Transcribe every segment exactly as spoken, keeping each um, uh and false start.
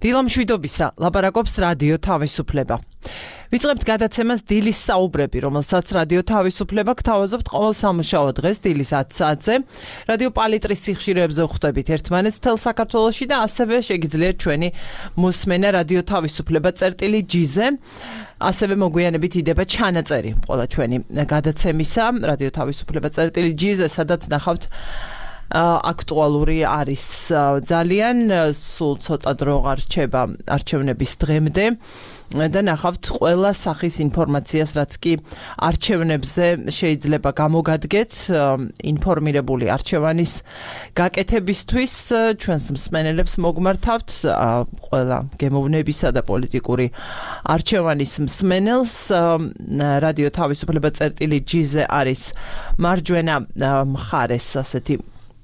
დილამშვიდობისა, ლაპარაკობს რადიო თავისუფლება. ვიწყებთ გადაცემას დილის საუბრები, რომელსაც რადიო თავისუფლება გთავაზობთ ყოველ სამუშაო დღეს დილის ათი საათზე. რადიო პალიტრის სიხშირეებზე ვხვდებით ერთმანეთს მთელ საქართველოში და ასევე შეგიძლიათ ჩვენი მოსმენა რადიო თავისუფლება წერტილი ჯი-ზე. ასევე მოგვიანებით იდება ჩანაწერი ყველა ჩვენი გადაცემისა რადიო თავისუფლება წერტილი ჯი-ზე, სადაც ნახავთ აქტუალური არის ძალიან სულ ცოტა დრო არჩება არჩევნების დღემდე და ნახავთ ყველა სახის ინფორმაციას, რაც კი არჩევნებზე შეიძლება გამოგადგეთ ინფორმირებული არჩევანის გაკეთებისთვის. ჩვენს მსმენელებს მოგმართავთ ყველა გემოვნებისა და პოლიტიკური არჩევანის მსმენელს. რადიო თავისუფლება წერტილი ჯი-ზე არის მარჯვენა მხარეს ასეთი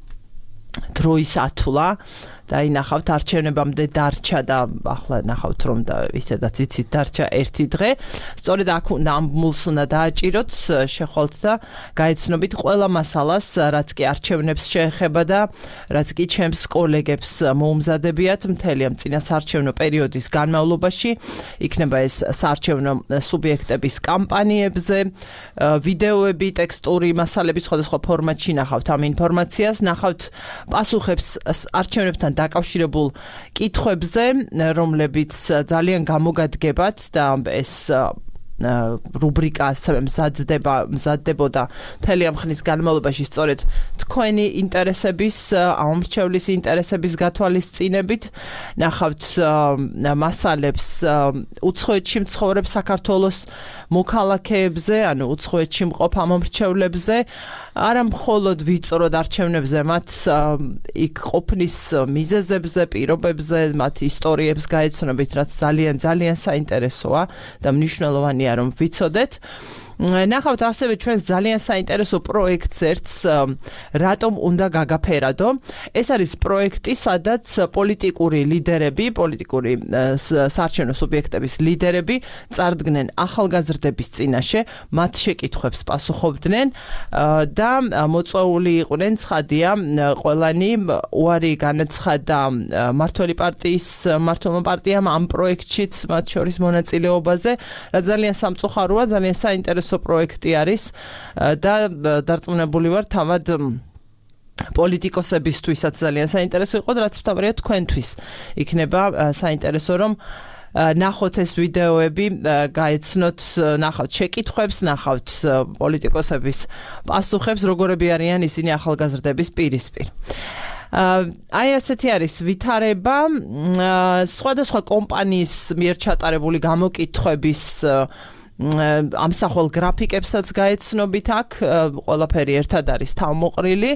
დროის ათვლა და ინახავთ არჩევნებამდე დარჩა და ახლა ნახავთ რომ და ისედაც იცით დარჩა ერთი დღე. სწორედ აქ უნდა ამბულს უნდა დააჭიროთ, შეხვალთ და გაეცნობით ყველა მასალას, რაც კი არჩევნებს შეეხება და რაც კი ჩემს კოლეგებს მოუმზადებიათ მთელი ამ წინასაარჩევნო პერიოდის განმავლობაში. იქნება ეს საარჩევნო სუბიექტების კამპანიებზე, ვიდეოები, ტექსტური მასალები სხვადასხვა ფორმატში ნახავთ ამ ინფორმაციას, ნახავთ პასუხებს არჩევნებთან დაკავშირებულ კითხვებზე, რომლებიც ძალიან გამოგადგებათ და ეს რუბრიკა ასევე მზადდება, მზადდებოდა მთელი ამ ხნის განმავლობაში სწორედ თქვენი ინტერესების, ამომრჩევლის ინტერესების გათვალისწინებით. ნახავთ მასალებს უცხოეთში მცხოვრებ საქართველოს მოქალაქეებზე, ანუ უცხოეთში მყოფ ამომრჩევლებზე, არა მხოლოდ ვიწროდ არჩევნებზე, მათ იქ ყოფნის მიზეზებზე, პირობებზე, მათ ისტორიებს გაეცნობით, რაც ძალიან ძალიან საინტერესოა და მნიშვნელოვანია რომ ვიცოდეთ. ნახავთ ასევე ჩვენს ძალიან საინტერესო პროექტს ერთს, რატომ უნდა გაგაფერადო. ეს არის პროექტი, სადაც პოლიტიკური ლიდერები, პოლიტიკური საარჩევნო სუბიექტების ლიდერები წარდგნენ ახალგაზრდების წინაშე, მათ შეკითხვებს პასუხობდნენ და მოწვეული იყვნენ, ცხადია, ყველანი უარი განაცხადა მმართველი პარტიის მმართველმა პარტიამ ამ პროექტშიც მათ შორის მონაწილეობაზე, რაც ძალიან სამწუხაროა, ძალიან საინტერესო პროექტი არის და დარწმუნებული ვარ თავად პოლიტიკოსებისთვისაც ძალიან საინტერესო იყო, რაც თავარია თქვენთვის იქნება საინტერესო რომ ნახოთ ეს ვიდეოები, გაეცნოთ, ნახავთ შეკითხვებს, ნახავთ პოლიტიკოსების პასუხებს, როგორები არიან ისინი ახალგაზრდების პირისპირ. აი ასეთი არის ვითარება, სხვადასხვა კომპანიის მიერ ჩატარებული გამოკითხვების ამსახველ გრაფიკებსაც გაეცნობით აქ, ყველაფერი ერთად არის თავმოყრილი.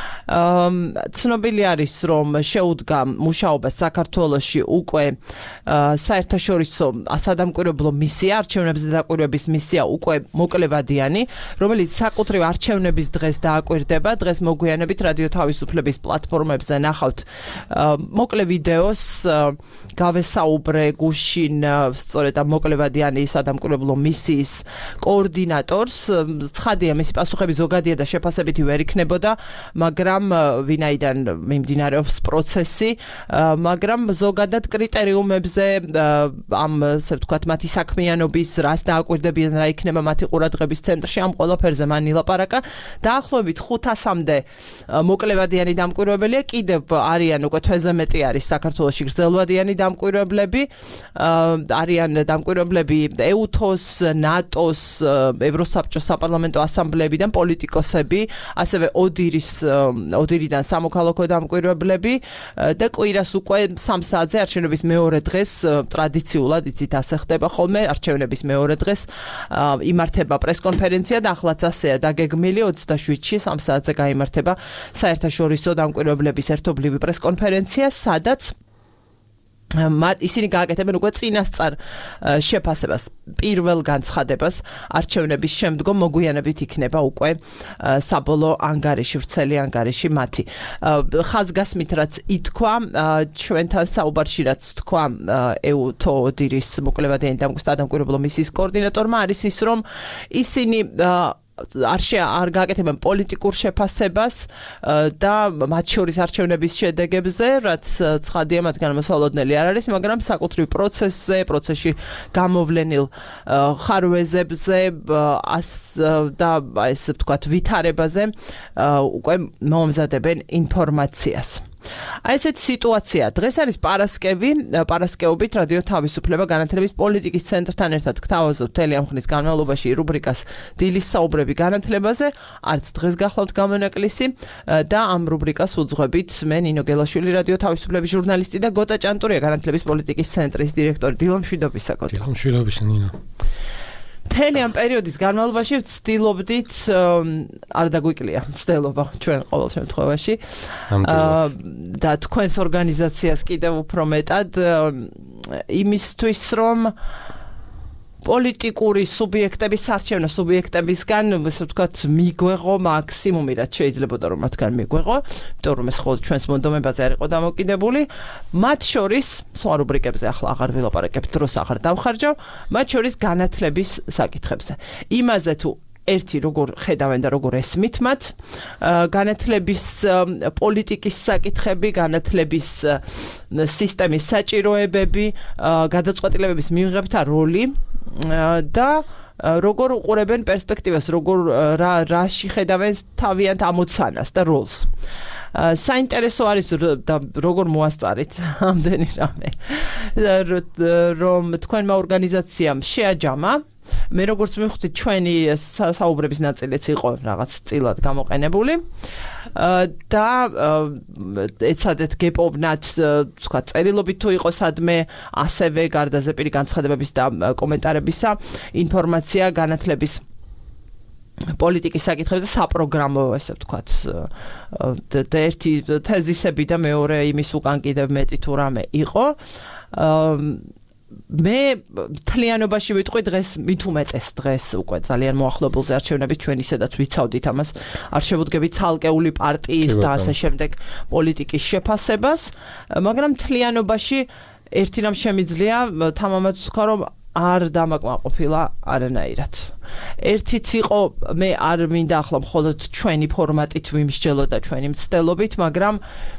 ცნობილი არის, რომ შეუდგა მუშაობას საქართველოში უკვე საერთაშორისო სადამკვირვებლო მისია, არჩევნებზე დაკვირვების მისია უკვე მოკლევადიანი, რომელიც საკუთრივ არჩევნების დღეს დააკვირდება. დღეს მოგვიანებით რადიო თავისუფლების პლატფორმებზე ნახავთ მოკლე ვიდეოს, გავესაუბრე გუშინ სწორედ ამ მოკლევადიანი სადამკვირვებლო მისიის კოორდინატორს. ცხადია, მისი პასუხები ზოგადია და შეფასებითი ვერ იქნებოდა, მაგრამ ვინაიდან მიმდინარეობს პროცესი, მაგრამ ზოგადად კრიტერიუმებზე, ამ ასე ვთქვათ, მათი საქმიანობის, რას დააკვირდებიან, რა იქნება მათი ყურადღების ცენტრში, ამ ყველაფერზე მან ილაპარაკა. დაახლოებით ხუთასამდე მოკლევადიანი დამკვირვებელია, კიდევ არიან უკვე თვეზე მეტი არის საქართველოში გრძელვადიანი დამკვირვებლები, არიან დამკვირვებლები ეუთოს, ნატოს, ევროსაბჭოს საპარლამენტო ასამბლეებიდან პოლიტიკოსები, ასევე ოდირის ოდირიდან სამოქალაქო დამკვირვებლები და კვირას უკვე სამ საათზე არჩევნების მეორე დღეს ტრადიციულად იცით ასე ხდება ხოლმე, არჩევნების მეორე დღეს იმართება პრესკონფერენცია და ახლაც ასეა დაგეგმილი ოცდაშვიდში სამ საათზე გაიმართება საერთაშორისო დამკვირვებლების ერთობლივი პრესკონფერენცია, სადაც ისინი გააკეთებენ უკვე წინასწარ შეფასებას, პირველ განცხადებას არჩევნების შემდგომ მოგვიანებით იქნება უკვე საბოლოო ანგარიში, ვრცელი ანგარიში მათი. ხაზგასმით რაც ითქვა, ჩვენთან საუბარში რაც თქვა ეუთო ოდირის მოკლევადიანი დამკვირვებლო მისიის კოორდინატორმა, არის ის, რომ ისინი არ არ გაკეთებენ პოლიტიკურ შეფასებას და მათ შორის არჩევნების შედეგებზე, რაც ცხადია მათგან მოსალოდნელი არ არის, მაგრამ საკუთრივ პროცესზე, პროცესში გამოვლენილ ხარვეზებზე და ეს ვთქვათ ვითარებაზე უკვე მომზადებენ ინფორმაციას. Აი ესეთ სიტუაცია. დღეს არის პარასკევი, პარასკევობით რადიო თავისუფლება განათლების პოლიტიკის ცენტრთან ერთად გთავაზობთ მთელი ამ ხნის განმავლობაში რუბრიკას დილის საუბრები განათლებაზე, არც დღეს გახლავთ გამონაკლისი და ამ რუბრიკას უძღვებით მე ნინო გელაშვილი რადიო თავისუფლების ჟურნალისტი და გოტა ჭანტურია განათლების პოლიტიკის ცენტრის დირექტორი. დილამშვიდობისა გოტა. დილამშვიდობისა ნინო. მთელი ამ პერიოდის განმავლობაში ვცდილობდით არ დაგვიკლია მცდელობა ჩვენ ყოველ შემთხვევაში და თქვენს ორგანიზაციას კიდევ უფრო მეტად იმისთვის რომ პოლიტიკური სუბიექტების არჩევნო სუბიექტებისგან ასე ვთქვათ მიგვეღო მაქსიმუმი რაც შეიძლებოდა რომ მათგან მიგვეღო, იმიტომ რომ ეს ხოლმე ჩვენს მონდომებაზე არ იყო დამოკიდებული, მათ შორის სხვა რუბრიკებზე ახლა აღარ ვილაპარაკებ, დროს აღარ დავხარჯავ, მათ შორის განათლების საკითხებზე. იმაზე თუ ერთი როგორ ხედავენ და როგორ ესმით მათ, განათლების პოლიტიკის საკითხები, განათლების სისტემის საჭიროებები, გადაწყვეტილებების მიღებთა როლი და როგორ უყურებენ პერსპექტივას, როგორ რა რაში ხედავენ თავიანთ ამოცანას და როლს. საინტერესო არის და როგორ მოასწარით ამდენი რამე რომ თქვენმა ორგანიზაციამ შეაჯამა. მე როგორც მივხვდი ჩვენი საუბრების ნაწილიც იყო რაღაც წილად გამოყენებული და ეცადეთ გეპოვნათ თქვა წერილობით თუ იყო სადმე ასევე გარდა ზეპირი განცხადებების და კომენტარებისა ინფორმაცია განათლების პოლიტიკის საკითხებზე საპროგრამო ესე ვთქვათ და ერთი თეზისები და მეორე იმის უკან კიდევ მეტი თუ რამე იყო მე თლიანობაში ვიტყვი დღეს მით უმეტეს დღეს უკვე ძალიან მოახლოებულზე არჩევნების ჩვენ ისედაც ვიცავდით ამას არ შევუდგებით ცალკეული პარტიის და ასე შემდეგ პოლიტიკის შეფასებას, მაგრამ თლიანობაში ერთი რამ შემიძლია თამამად ვთქვა რომ არ დამაკმაყოფილა არანაირად. ერთიც იყო მე არ მინდა ახლა მხოლოდ ჩვენი ფორმატით ვიმსჯელო და ჩვენი მცდელობით, მაგრამ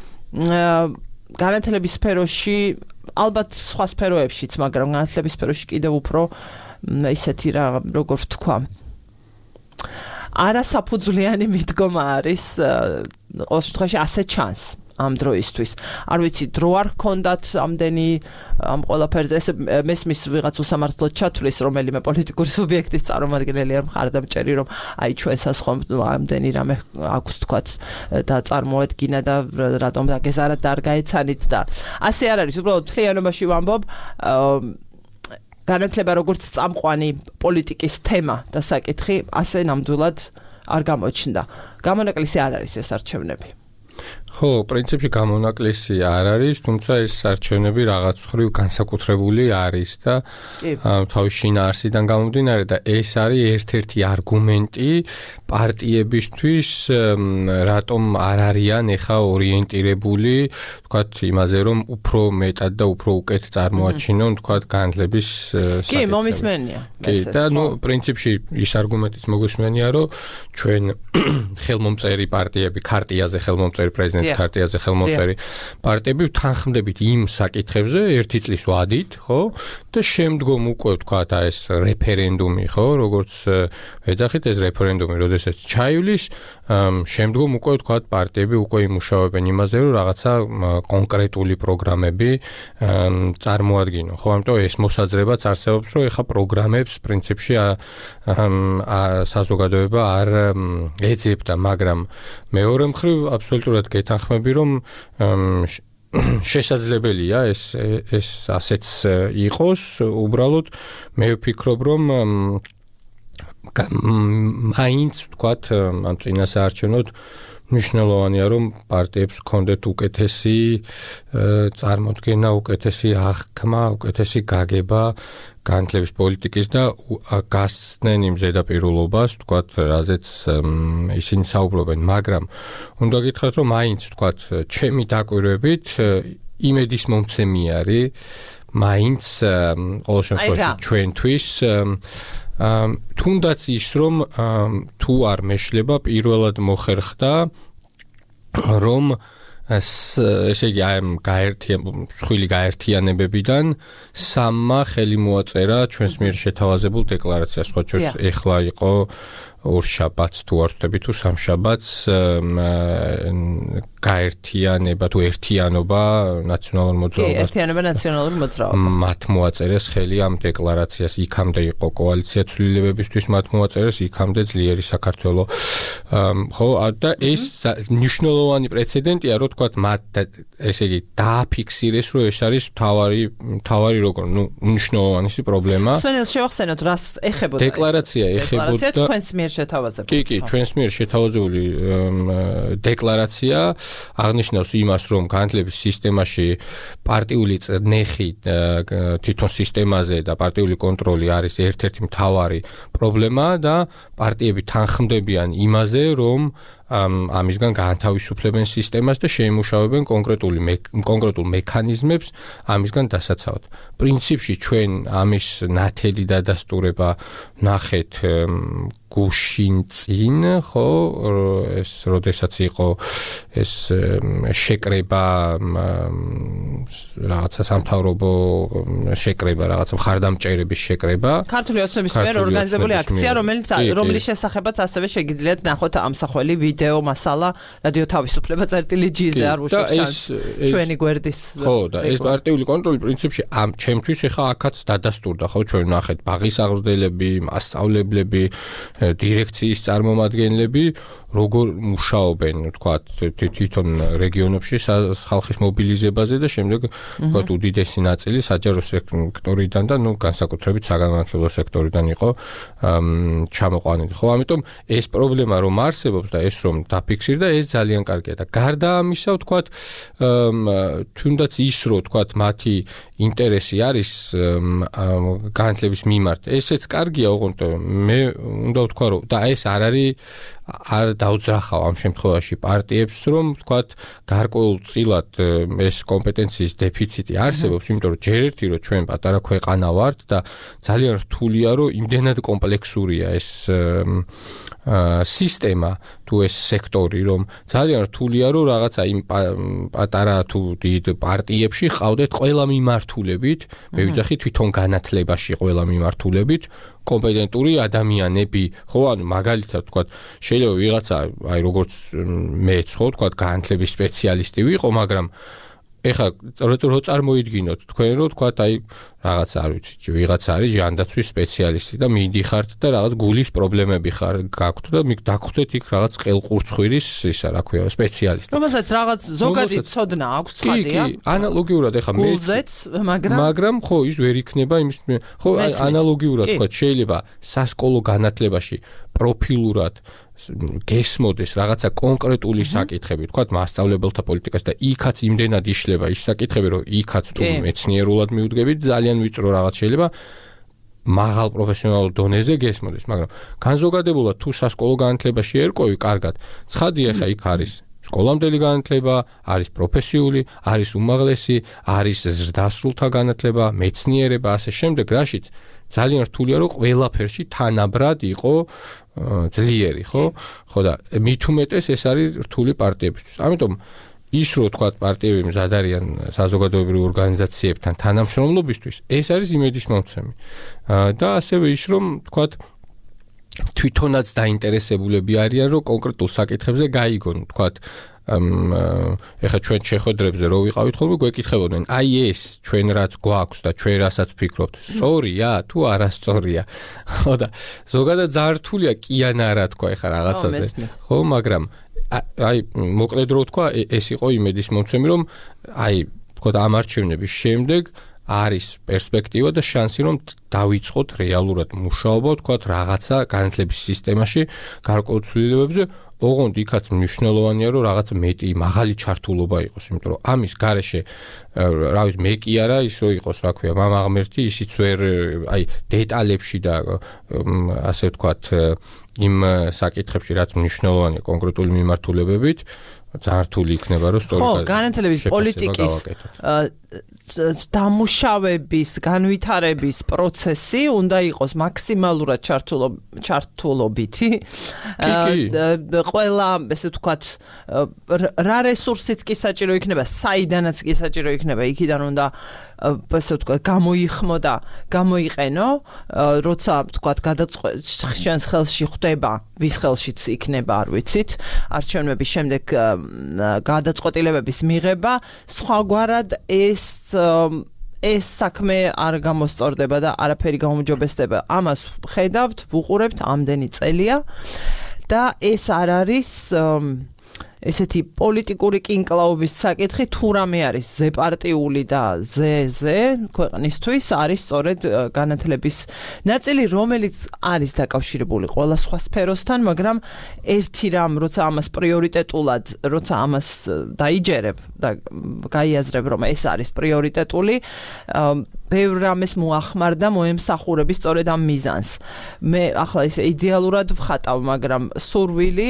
განათლების სფეროში ალბათ სხვა სფეროებშიც, მაგრამ განათლების სფეროში კიდევ უფრო ისეთი რა როგორ ვთქვა არასაფუძვლიანი მიდგომა არის ყოველ შემთხვევაში ასე ჩანს ამ დროისთვის. არ ვიცი, დრო არ ჰქონდათ ამდენი ამ ყველაფერზე ესე მესმის ვიღაც უსამართლოდ ჩათვლის რომელიმე პოლიტიკური სუბიექტის წარმომადგენელი არ მხარდამჭერი რომ აი ჩვენსაც ხომ ამდენი რამე აქვს თქვათ და წარმოედგინა და რატომ დაგეზარა და არ გაეცანით და ასე არ არის. უბრალოდ თლიანობაში ვამბობ განათლება როგორც წამყვანი პოლიტიკის თემა და საკითხი ასე ნამდვილად არ გამოჩნდა. გამონაკლისი არ არის ეს არჩევნები. ხო, პრინციპში გამონაკლისი არ არის, თუმცა ეს არჩევნები რაღაც მხრივ განსაკუთრებული არის და თავის შინაარსიდან გამომდინარე და ეს არის ერთ-ერთი არგუმენტი პარტიებისთვის, რატომ არ არიან ეხა ორიენტირებული, ვთქვათ, იმაზე, რომ უფრო მეტად და უფრო უკეთ წარმოაჩინონ, ვთქვათ, განათლების საკითხები. კი, მომისმენია. კი, და ნუ პრინციპში ის არგუმენტიც მოგისმენია, რომ ჩვენ ხელმომწერი პარტიები, ქარტიაზე ხელმომწერი პრეზიდენტის ქარტიაზე ხელმომწერი პარტიები ვთანხმდებით იმ საკითხებზე ერთი წლის ვადით, ხო? და შემდგომ უკვე ვთქვათ, აი ეს რეფერენდუმი, ხო, როგორც ეძახით ეს რეფერენდუმი, როდესაც ჩაივლის, შემდგომ უკვე ვთქვათ, პარტიები უკვე იმუშავებენ იმაზე, რომ რაღაცა კონკრეტული პროგრამები წარმოადგინონ, ხო? ამიტომ ეს მოსაზრებაც არსებობს, რომ ეხა პროგრამებს პრინციპში საზოგადოება არ ეძებდა, მაგრამ მეორე მხრივ აბსოლუტურად გეთანხმები, რომ შესაძლებელია ეს ეს ასეც იყოს, უბრალოდ მე ვფიქრობ, რომ მაინც ვთქვათ, ამ წინასაარჩევნოდ მნიშვნელოვანია, რომ პარტიებს ჰქონდეთ უკეთესი წარმოდგენა, უკეთესი აღქმა, უკეთესი გაგება განათლების პოლიტიკის და გასცდნენ იმ ზედაპირულობას, ვთქვათ, რაზეც ისინი საუბრობენ, მაგრამ უნდა გითხრათ, რომ მაინც, ვთქვათ, ჩემი დაკვირვებით იმედის მომცემი არის, მაინც ყოველ შემთხვევაში ჩვენთვის თუნდაც ის რომ თუ არ მეშლება პირველად მოხერხდა რომ ესე იგი აი გაერთიან სხვილი გაერთიანებებიდან სამმა ხელი მოაწერა ჩვენს მიერ შეთავაზებულ დეკლარაციას, ხო ჩვენს ეხლა იყო ორშაბათს თუ არ ვთქვი თუ სამშაბათს გაერთიანება თუ ერთიანობა ნაციონალურ მოძრაობას. კი, ერთიანობა ნაციონალურ მოძრაობას. მათ მოაწერეს ხელი ამ დეკლარაციას, იქამდე იყო კოალიცია ცვლილებებისთვის, მათ მოაწერეს იქამდე ძლიერი საქართველო. ხო, და ეს მნიშვნელოვანი პრეცედენტია, რომ თქვათ მათ ესე იგი დააფიქსირეს, რომ ეს არის თავარი თავარი როგორ, ნუ მნიშვნელოვანი პრობლემა. სვენელს შევახსენოთ, რას ეხებოდა ეს დეკლარაცია ეხებოდა თქვენს მიერ შეთავაზებული. კი, კი, ჩვენს მიერ შეთავაზებული დეკლარაცია აღნიშნავს იმას, რომ განათლების სისტემაში პარტიული წნეხი თვითონ სისტემაზე და პარტიული კონტროლი არის ერთ-ერთი მთავარი პრობლემა და პარტიები თანხმდებიან იმაზე, რომ ამისგან გაანთავისუფლებენ სისტემას და შეიმუშავებენ კონკრეტული კონკრეტულ მექანიზმებს ამისგან დასაცავად. პრინციპში ჩვენ ამის ნათელი დადასტურება ნახეთ გუშინ წინ, ხო, ეს როდესაც იყო ეს შეკრება რაღაცა სამთავრობო შეკრება, რაღაცა მხარდამჭერების შეკრება. ქართული ოცნების მიერ ორგანიზებული აქცია, რომელიც რომლის შესახებაც ასევე შეგიძლიათ ნახოთ ამსახველი ვიდეო მასალა რადიო თავისუფლება წერტილი ჯი-ზე არ უშავს ჩვენი გვერდის. ხო, და ეს პარტიული კონტროლი პრინციპში ამ ჩემთვის ეხა აქაც დადასტურდა, ხო, ჩვენ ნახეთ ბაღის აღზრდელები, მასწავლებლები, დირექციის წარმომადგენლები როგორ მუშაობენ, თქვათ, თვითონ რეგიონებში ხალხის მობილიზებაზე და შემდეგ თქვათ უდიდესი ნაწილი საჯარო სექტორიდან და ნუ განსაკუთრებით საგანმანათლებლო სექტორიდან იყო ჩამოყვანილი. ხო, ამიტომ ეს პრობლემა რომ არსებობს და ეს რომ დაფიქსირდა, ეს ძალიან კარგია და გარდა ამისა, თქვათ, თუნდაც ის რომ თქვათ მათი ინტერესი არის განათლების მიმართ. ესეც კარგია, ოღონდ მე უნდა ვთქვა, რომ და ეს არ არის არ დაუძრახავ ამ შემთხვევაში პარტიებს, რომ ვთქვათ, გარკვეულწილად ეს კომპეტენციის დეფიციტი არსებობს, იმიტომ რომ ჯერ ერთი რომ ჩვენ პატარა ქვეყანა ვართ და ძალიან რთულია, რომ იმდენად კომპლექსურია ეს სისტემა თუ ეს სექტორი, რომ ძალიან რთულია, რომ რაღაცა იმ პატარა თუ დიდ პარტიებში ყავდეთ ყველა მიმართულებით, მე ვიძახი თვითონ განათლებაში ყველა მიმართულებით კომპეტენტური ადამიანები, ხო, ანუ მაგალითად ვთქვათ, შეიძლება ვიღაცა, აი როგორც მეც, ხო, ვთქვათ, განათლების სპეციალისტი ვიყო, მაგრამ ეხლა რო წარმოიდგინოთ თქვენ რომ ვთქვათ, აი რაღაცა არ ვიცი, ვიღაცა არის ჟანდაცვის სპეციალისტი და მიდიხართ და რაღაც გულის პრობლემები ხარ გაქვთ და დაგხვდეთ იქ რაღაც ყელყურცხვირის ისა, რა ქვია, სპეციალისტი. რომელსაც რაღაც ზოგადი ცოდნა აქვს, ცხადია. კი, კი, ანალოგიურად ეხლა მე გულზეც, მაგრამ მაგრამ ხო, ის ვერ იქნება იმის, ხო, ანალოგიურად ვთქვათ, შეიძლება სასკოლო განათლებაში პროფილურად გესმოდეს რაღაცა კონკრეტული საკითხები, თქვათ, მასწავლებელთა პოლიტიკას და იქაც იმდენად იშლება ის საკითხები, რომ იქაც თუ მეცნიერულად მიუდგებით, ძალიან ვიწრო რაღაც შეიძლება მაღალ პროფესიონალურ დონეზე გესმოდეს, მაგრამ განზოგადებულად თუ სასკოლო განათლებაში ერკვევი კარგად, ცხადია, ხა იქ არის სკოლამდელი განათლება, არის პროფესიული, არის უმაღლესი, არის ზრდასრულთა განათლება, მეცნიერება, ასე შემდეგ, რაშიც ძალიან რთულია, რომ ყველაფერში თანაბრად იყო ძლიერი, ხო? ხო და მით უმეტეს ეს არის რთული პარტიებისთვის. ამიტომ ის რო თქვათ პარტიები მზად არიან საზოგადოებრივ ორგანიზაციებთან თანამშრომლობისთვის, ეს არის იმედის მომცემი. და ასევე ის რომ თქვათ თვითონაც დაინტერესებულები არიან, რომ კონკრეტულ საკითხებზე გაიგონ, თქვათ, ეხლა ჩვენ შეხვედრებზე რო ვიყავით ხოლმე გვეკითხებოდნენ, აი ეს ჩვენ რაც გვაქვს და ჩვენ რასაც ვფიქრობთ, სწორია თუ არასწორია. ხო და ზოგადად ძალიან რთულია კი ან არა თქვა ეხლა რაღაცაზე. ხო, მაგრამ აი მოკლედ რო თქვა, ეს იყო იმედის მომცემი, რომ აი თქვა ამ არჩევნების შემდეგ არის პერსპექტივა და შანსი, რომ დავიწყოთ რეალურად მუშაობა, თქვა რაღაცა განათლების სისტემაში გარკვეულ ცვლილებებზე. ოღონდ იქაც მნიშვნელოვანია, რომ რაღაც მეტი მაღალი ჩართულობა იყოს, იმიტომ რომ ამის გარეშე, რა ვიცი, მე კი არა ისო იყოს, რა ქვია, მამა ღმერთი, ისიც ვერ, აი, დეტალებში და ასე ვთქვათ, იმ საკითხებში, რაც მნიშვნელოვანია კონკრეტული მიმართულებებით, ძალიან რთული იქნება რომ სწორი ხო, განათლების პოლიტიკის დამუშავების, განვითარების პროცესი უნდა იყოს მაქსიმალურად ჩართულობითი. ყველა, ესე ვთქვათ, რა რესურსიც კი საჭირო იქნება, საიდანაც კი საჭირო იქნება, იქიდან უნდა ესე ვთქვათ, გამოიხმო და გამოიყენო, როცა ვთქვათ, გადაწყვეტილების ხელში ხვდება, ვის ხელშიც იქნება, არ ვიცით, არჩევნების შემდეგ გადაწყვეტილებების მიღება, სხვაგვარად ეს ეს საქმე არ გამოსწორდება და არაფერი გაუმჯობესდება. ამას ხედავთ, ვუყურებთ ამდენი წელია და ეს არ არის ესეთი პოლიტიკური კინკლაობის საკითხი, თუ რამე არის ზეპარტიული და ზე-ზე ქვეყნისთვის არის სწორედ განათლების ნაწილი, რომელიც არის დაკავშირებული ყველა სხვა სფეროსთან, მაგრამ ერთი რამ, როცა ამას პრიორიტეტულად, როცა ამას დაიჯერებ და გაიაზრებ, რომ ეს არის პრიორიტეტული, ბევრ რამეს მოახმარდა, მოემსახურები სწორედ ამ მიზანს. მე ახლა ისე იდეალურად ვხატავ, მაგრამ სურვილი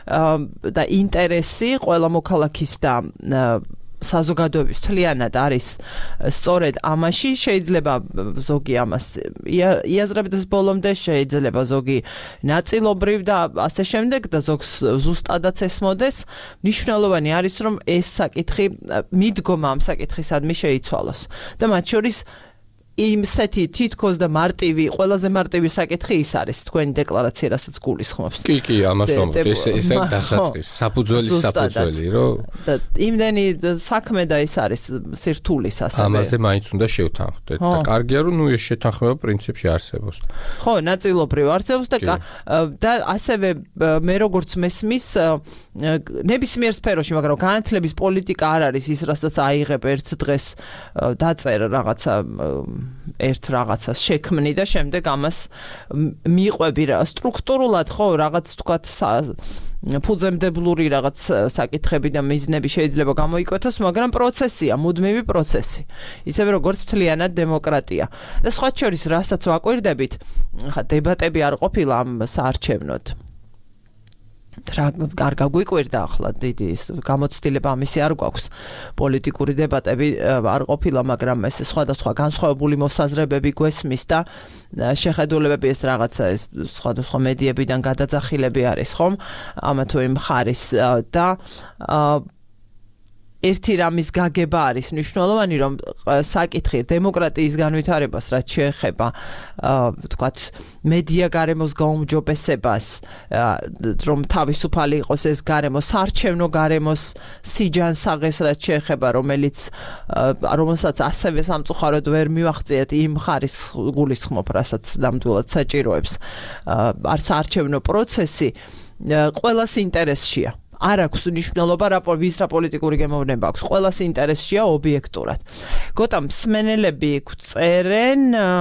და ინტერესი ყველა მოქალაქის და საზოგადოების მთლიანად არის სწორედ ამაში, შეიძლება ზოგი ამას იაზრებდეს ბოლომდე, შეიძლება ზოგი ნაწილობრივ და ასე შემდეგ და ზოგს ზუსტადაც ესმოდეს. მნიშვნელოვანი არის, რომ ეს საკითხი მიდგომა ამ საკითხისადმი შეიცვალოს და მათ შორის იმსეთი თითქოს და მარტივი, ყველაზე მარტივი საკითხი ის არის თქვენი დეკლარაცია, რასაც გულისხმობს. კი, კი, ამას ვამბობ, ეს ესე დასაწყისი, საფუძველი, საფუძველი, რომ და იმდენი საქმე და ის არის სირთულის ასევე. ამაზე მაინც უნდა შევთანხმდეთ და კარგია, რომ ნუ ეს შეთანხმება პრინციპში არსებობს. ხო, ნაწილობრივ არსებობს და და ასევე მე როგორც მესმის ნებისმიერ სფეროში, მაგრამ განათლების პოლიტიკა არ არის ის, რასაც აიღებ ერთ დღეს დაწერ რაღაცა ერთ რაღაცას შექმნი და შემდეგ ამას მიყვები რა სტრუქტურულად ხო რაღაც თქვათ ფუძემდებლური რაღაც საკითხები და მიზნები შეიძლება გამოიკვეთოს, მაგრამ პროცესია, მუდმივი პროცესი. ისევე როგორც მთლიანად დემოკრატია. და სხვა შორის, რასაც ვაკვირდებით, ხა დებატები არ ყოფილა ამ საარჩევნოდ. რა არ გაგვიკვირდა ახლა დიდი გამოცდილება ამისი არ გვაქვს. პოლიტიკური დებატები არ ყოფილა, მაგრამ ეს სხვადასხვა განსხვავებული მოსაზრებები გვესმის და შეხედულებები ეს რაღაცა ეს სხვადასხვა მედიებიდან გადაძახილები არის, ხომ? ამა თუ იმ მხარის და ერთი რამის გაგება არის მნიშვნელოვანი, რომ საკითხი დემოკრატიის განვითარებას, რაც შეეხება, ვთქვათ, მედია გარემოს გაუმჯობესებას, რომ თავისუფალი იყოს ეს გარემო, საარჩევნო გარემოს სიჯანსაღეს, რაც შეეხება, რომელიც რომელსაც ასევე სამწუხაროდ ვერ მივახციეთ იმ მხარის გულისხმობ, რასაც ნამდვილად საჭიროებს. არ საარჩევნო პროცესი ყველას ინტერესშია. არ აქვს მნიშვნელობა რა ვის რა პოლიტიკური გემოვნება აქვს. ყველას ინტერესშია ობიექტურად. გოტა მსმენელები გვწერენ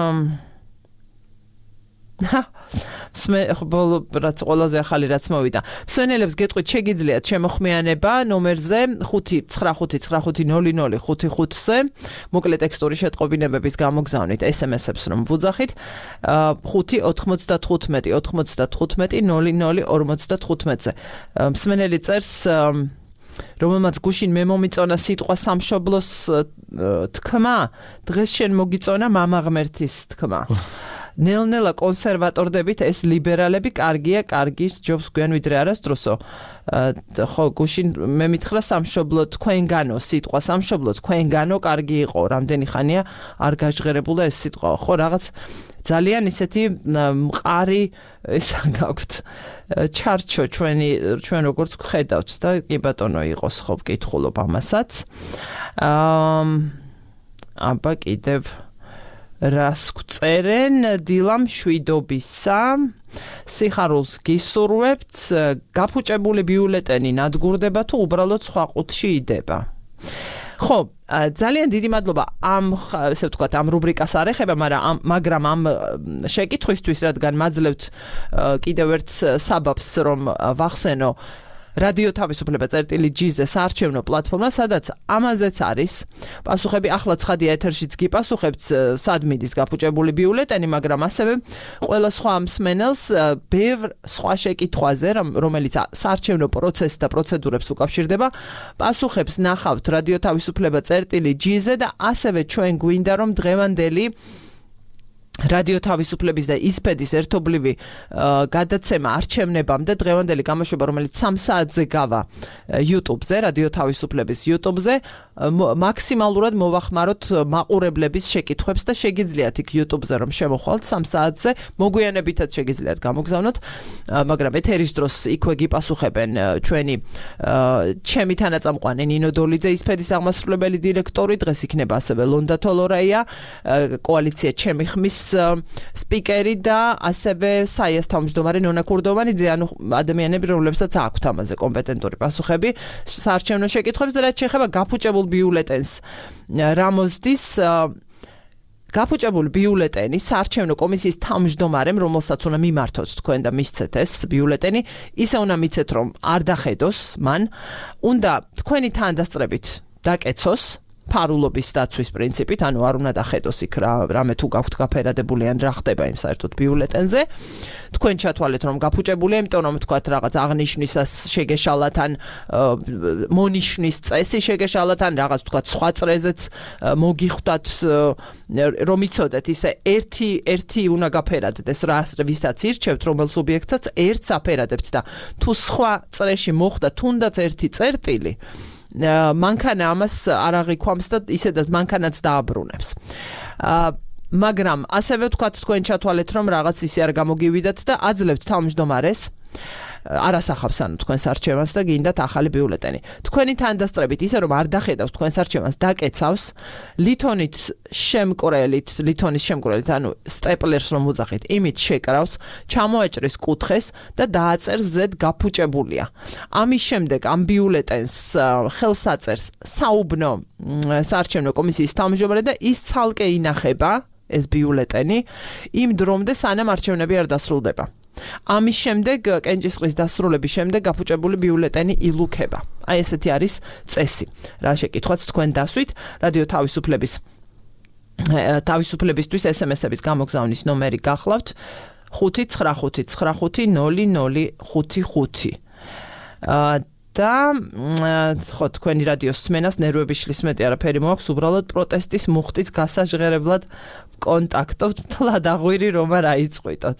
სმე ბოლო რაც ყველაზე ახალი რაც მოვიდა. მსმენელებს გეტყვით შეგიძლიათ შემოხმიანება ნომერზე ხუთი ცხრა ხუთი ცხრა ხუთი ნული ნული ხუთი ხუთზე მოკლე ტექსტური შეტყობინებების გამოგზავნით ეს ემ ეს-ებს რომ ვუძახით ხუთი ოთხმოცდათხუთმეტი ოთხმოცდათხუთმეტი ნული ნული ორმოცდათხუთმეტზე. მსმენელი წერს რომელმაც გუშინ მე მომიწონა სიტყვა სამშობლოს თქმა, დღეს შენ მოგიწონა მამა ღმერთის თქმა. ნელ-ნელა კონსერვატორდებით ეს ლიბერალები კარგია, კარგი ჯობს გვიან ვიდრე არასდროსო. ხო, გუშინ მე მითხრა სამშობლო თქვენგანო სიტყვა სამშობლო თქვენგანო კარგი იყო. რამდენი ხანია არ გაჟღერებულა ეს სიტყვა. ხო, რაღაც ძალიან ისეთი მყარი ესა გაქვთ ჩარჩო ჩვენი ჩვენ როგორც გხედავთ და კი ბატონო იყოს ხო ვკითხულობ ამასაც. აა აბა კიდევ რას გვწერენ დილამ შვიდობისა სიხარულს გისურვებთ გაფუჭებული ბიულეტენი ნადგურდება თუ უბრალოდ სხვა ყუთში იდება. ხო, ძალიან დიდი მადლობა ამ ესე ვთქვათ ამ რუბრიკას არ ეხება, მაგრამ მაგრამ ამ შეკითხვისთვის, რადგან მაძლევთ კიდევ ერთ საბაბს რომ ვახსენო რადიო თავისუფლება წერტილი ჯი-ზე საარჩევნო პლატფორმა, სადაც ამაზეც არის პასუხები. ახლა ცხადია ეთერშიც გიპასუხებთ სად მიდის გაფუჭებული ბიულეტენი, მაგრამ ასევე ყველა სხვა მსმენელს ბევრ სხვა შეკითხვაზე, რომელიც საარჩევნო პროცესს და პროცედურებს უკავშირდება, პასუხებს ნახავთ რადიო თავისუფლება წერტილი ჯი-ზე და ასევე ჩვენ გვინდა რომ დღევანდელი რადიო თავისუფლების და ისპედის ერთობლივი გადაცემა არჩევნებამდე დღევანდელი გამოშვება, რომელიც სამ საათზე გავა YouTube-ზე, რადიო თავისუფლების YouTube-ზე, მაქსიმალურად მოვახმაროთ მაყურებლების შეკითხვებს და შეგიძლიათ იქ YouTube-ზე რომ შემოხვალთ სამ საათზე, მოგვიანებითაც შეგიძლიათ გამოგზავნოთ, მაგრამ ეთერის დროს იქვე გიპასუხებენ ჩვენი ჩემი თანაწამყვანი ნინო დოლიძე, ისპედის აღმასრულებელი დირექტორი, დღეს იქნება ასევე ლონდა თოლორაია, კოალიცია ჩემი ხმის სპიკერი და ასევე საიას თავმჯდომარე ნონა კურდოვანიძე, ანუ ადამიანები, რომლებსაც აქვთ ამაზე კომპეტენტური პასუხები საარჩევნო შეკითხვებზე, რაც შეეხება გაფუჭებულ ბიულეტენს. რა მოსდის გაფუჭებული ბიულეტენი საარჩევნო კომისიის თავმჯდომარემ, რომელსაც უნდა მიმართოთ თქვენ და მისცეთ ეს ბიულეტენი, ისე უნდა მიცეთ, რომ არ დახედოს მან, უნდა თქვენი თანდასწრებით დაკეცოს ფარულობის დაცვის პრინციპით, ანუ არ უნდა დახედოს იქ რა რამე თუ გაქვთ გაფერადებული ან რა ხდება იმ საერთოდ ბიულეტენზე. თქვენ ჩათვალეთ რომ გაფუჭებულია, იმიტომ რომ თქვათ რაღაც აღნიშნისას შეგეშალათ ან მონიშნის წესი შეგეშალათ ან რაღაც თქვათ სხვა წრეზეც მოგიხვდათ რომ იცოდეთ, ისე ერთი ერთი უნდა გაფერადდეს რა ვისაც ირჩევთ, რომელ სუბიექტსაც ერთს აფერადებთ და თუ სხვა წრეში მოხდა თუნდაც ერთი წერტილი, მანქანა ამას არ აღიქვამს და ისედაც მანქანაც დააბრუნებს. მაგრამ ასევე ვთქვათ თქვენ ჩათვალეთ რომ რაღაც ისე არ გამოგივიდათ და აძლევთ თავმჯდომარეს არასახავს ანუ თქვენს არჩევანს და გინდათ ახალი ბიულეტენი. თქვენი თანდასწრებით ისე რომ არ დახედავს თქვენს არჩევანს, დაკეცავს, ლითონით შემკვრელით, ლითონის შემკვრელით, ანუ სტეპლერს რომ უძახით, იმით შეკრავს, ჩამოაჭრის კუთხეს და დააწერს ზედ გაფუჭებულია. ამის შემდეგ ამ ბიულეტენს ხელს აწერს საუბნო საარჩევნო კომისიის თავმჯდომარე და ის ცალკე ინახება ეს ბიულეტენი იმ დრომდე, სანამ არჩევნები არ დასრულდება. ამის შემდეგ კენჭისყრის დასრულების შემდეგ გაფუჭებული ბიულეტენი ილუქება. აი ესეთი არის წესი. რა შეკითხვაც თქვენ დასვით რადიო თავისუფლების თავისუფლებისთვის ეს ემ ესების გამოგზავნის ნომერი გახლავთ ხუთი ცხრა ხუთი ცხრა ხუთი ნული ნული ხუთი ხუთი. და ხო თქვენი რადიოს სმენას ნერვების შლის მეტი არაფერი მოაქვს, უბრალოდ პროტესტის მუხტის გასაჟღერებლად კონტაქტობთ, თლად აღვირი რომ არ აიწყვიტოთ.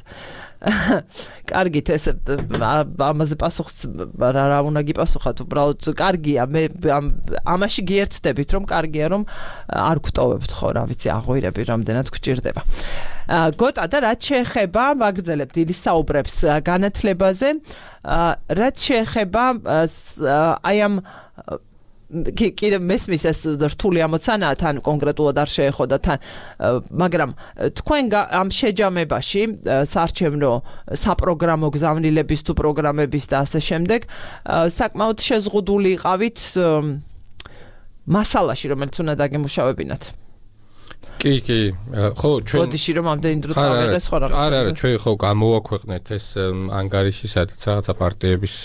კარგით, ეს ამაზე პასუხს რა რა უნდა გიპასუხოთ, უბრალოდ კარგია, მე ამაში გიერთდებით რომ კარგია რომ არ გვტოვებთ ხო, რა ვიცი, აღვირები რამდენად გვჭირდება. გოტა და რაც შეეხება ვაგრძელებ დილის საუბრებს განათლებაზე, რაც შეეხება აი ამ კიდე მესმის ეს რთული ამოცანაა თან კონკრეტულად არ შეეხოდა თან, მაგრამ თქვენ ამ შეჯამებაში საარჩევნო საპროგრამო გზავნილების თუ პროგრამების და ასე შემდეგ საკმაოდ შეზღუდული იყავით მასალაში, რომელიც უნდა დაგემუშავებინათ. კი, კი, ხო, ჩვენ ბოდიში რომ ამდენი დრო წავიღეს ხო რაღაცა. არა, არა, ჩვენ ხო გამოვაქვეყნეთ ეს ანგარიში, სადაც რაღაცა პარტიების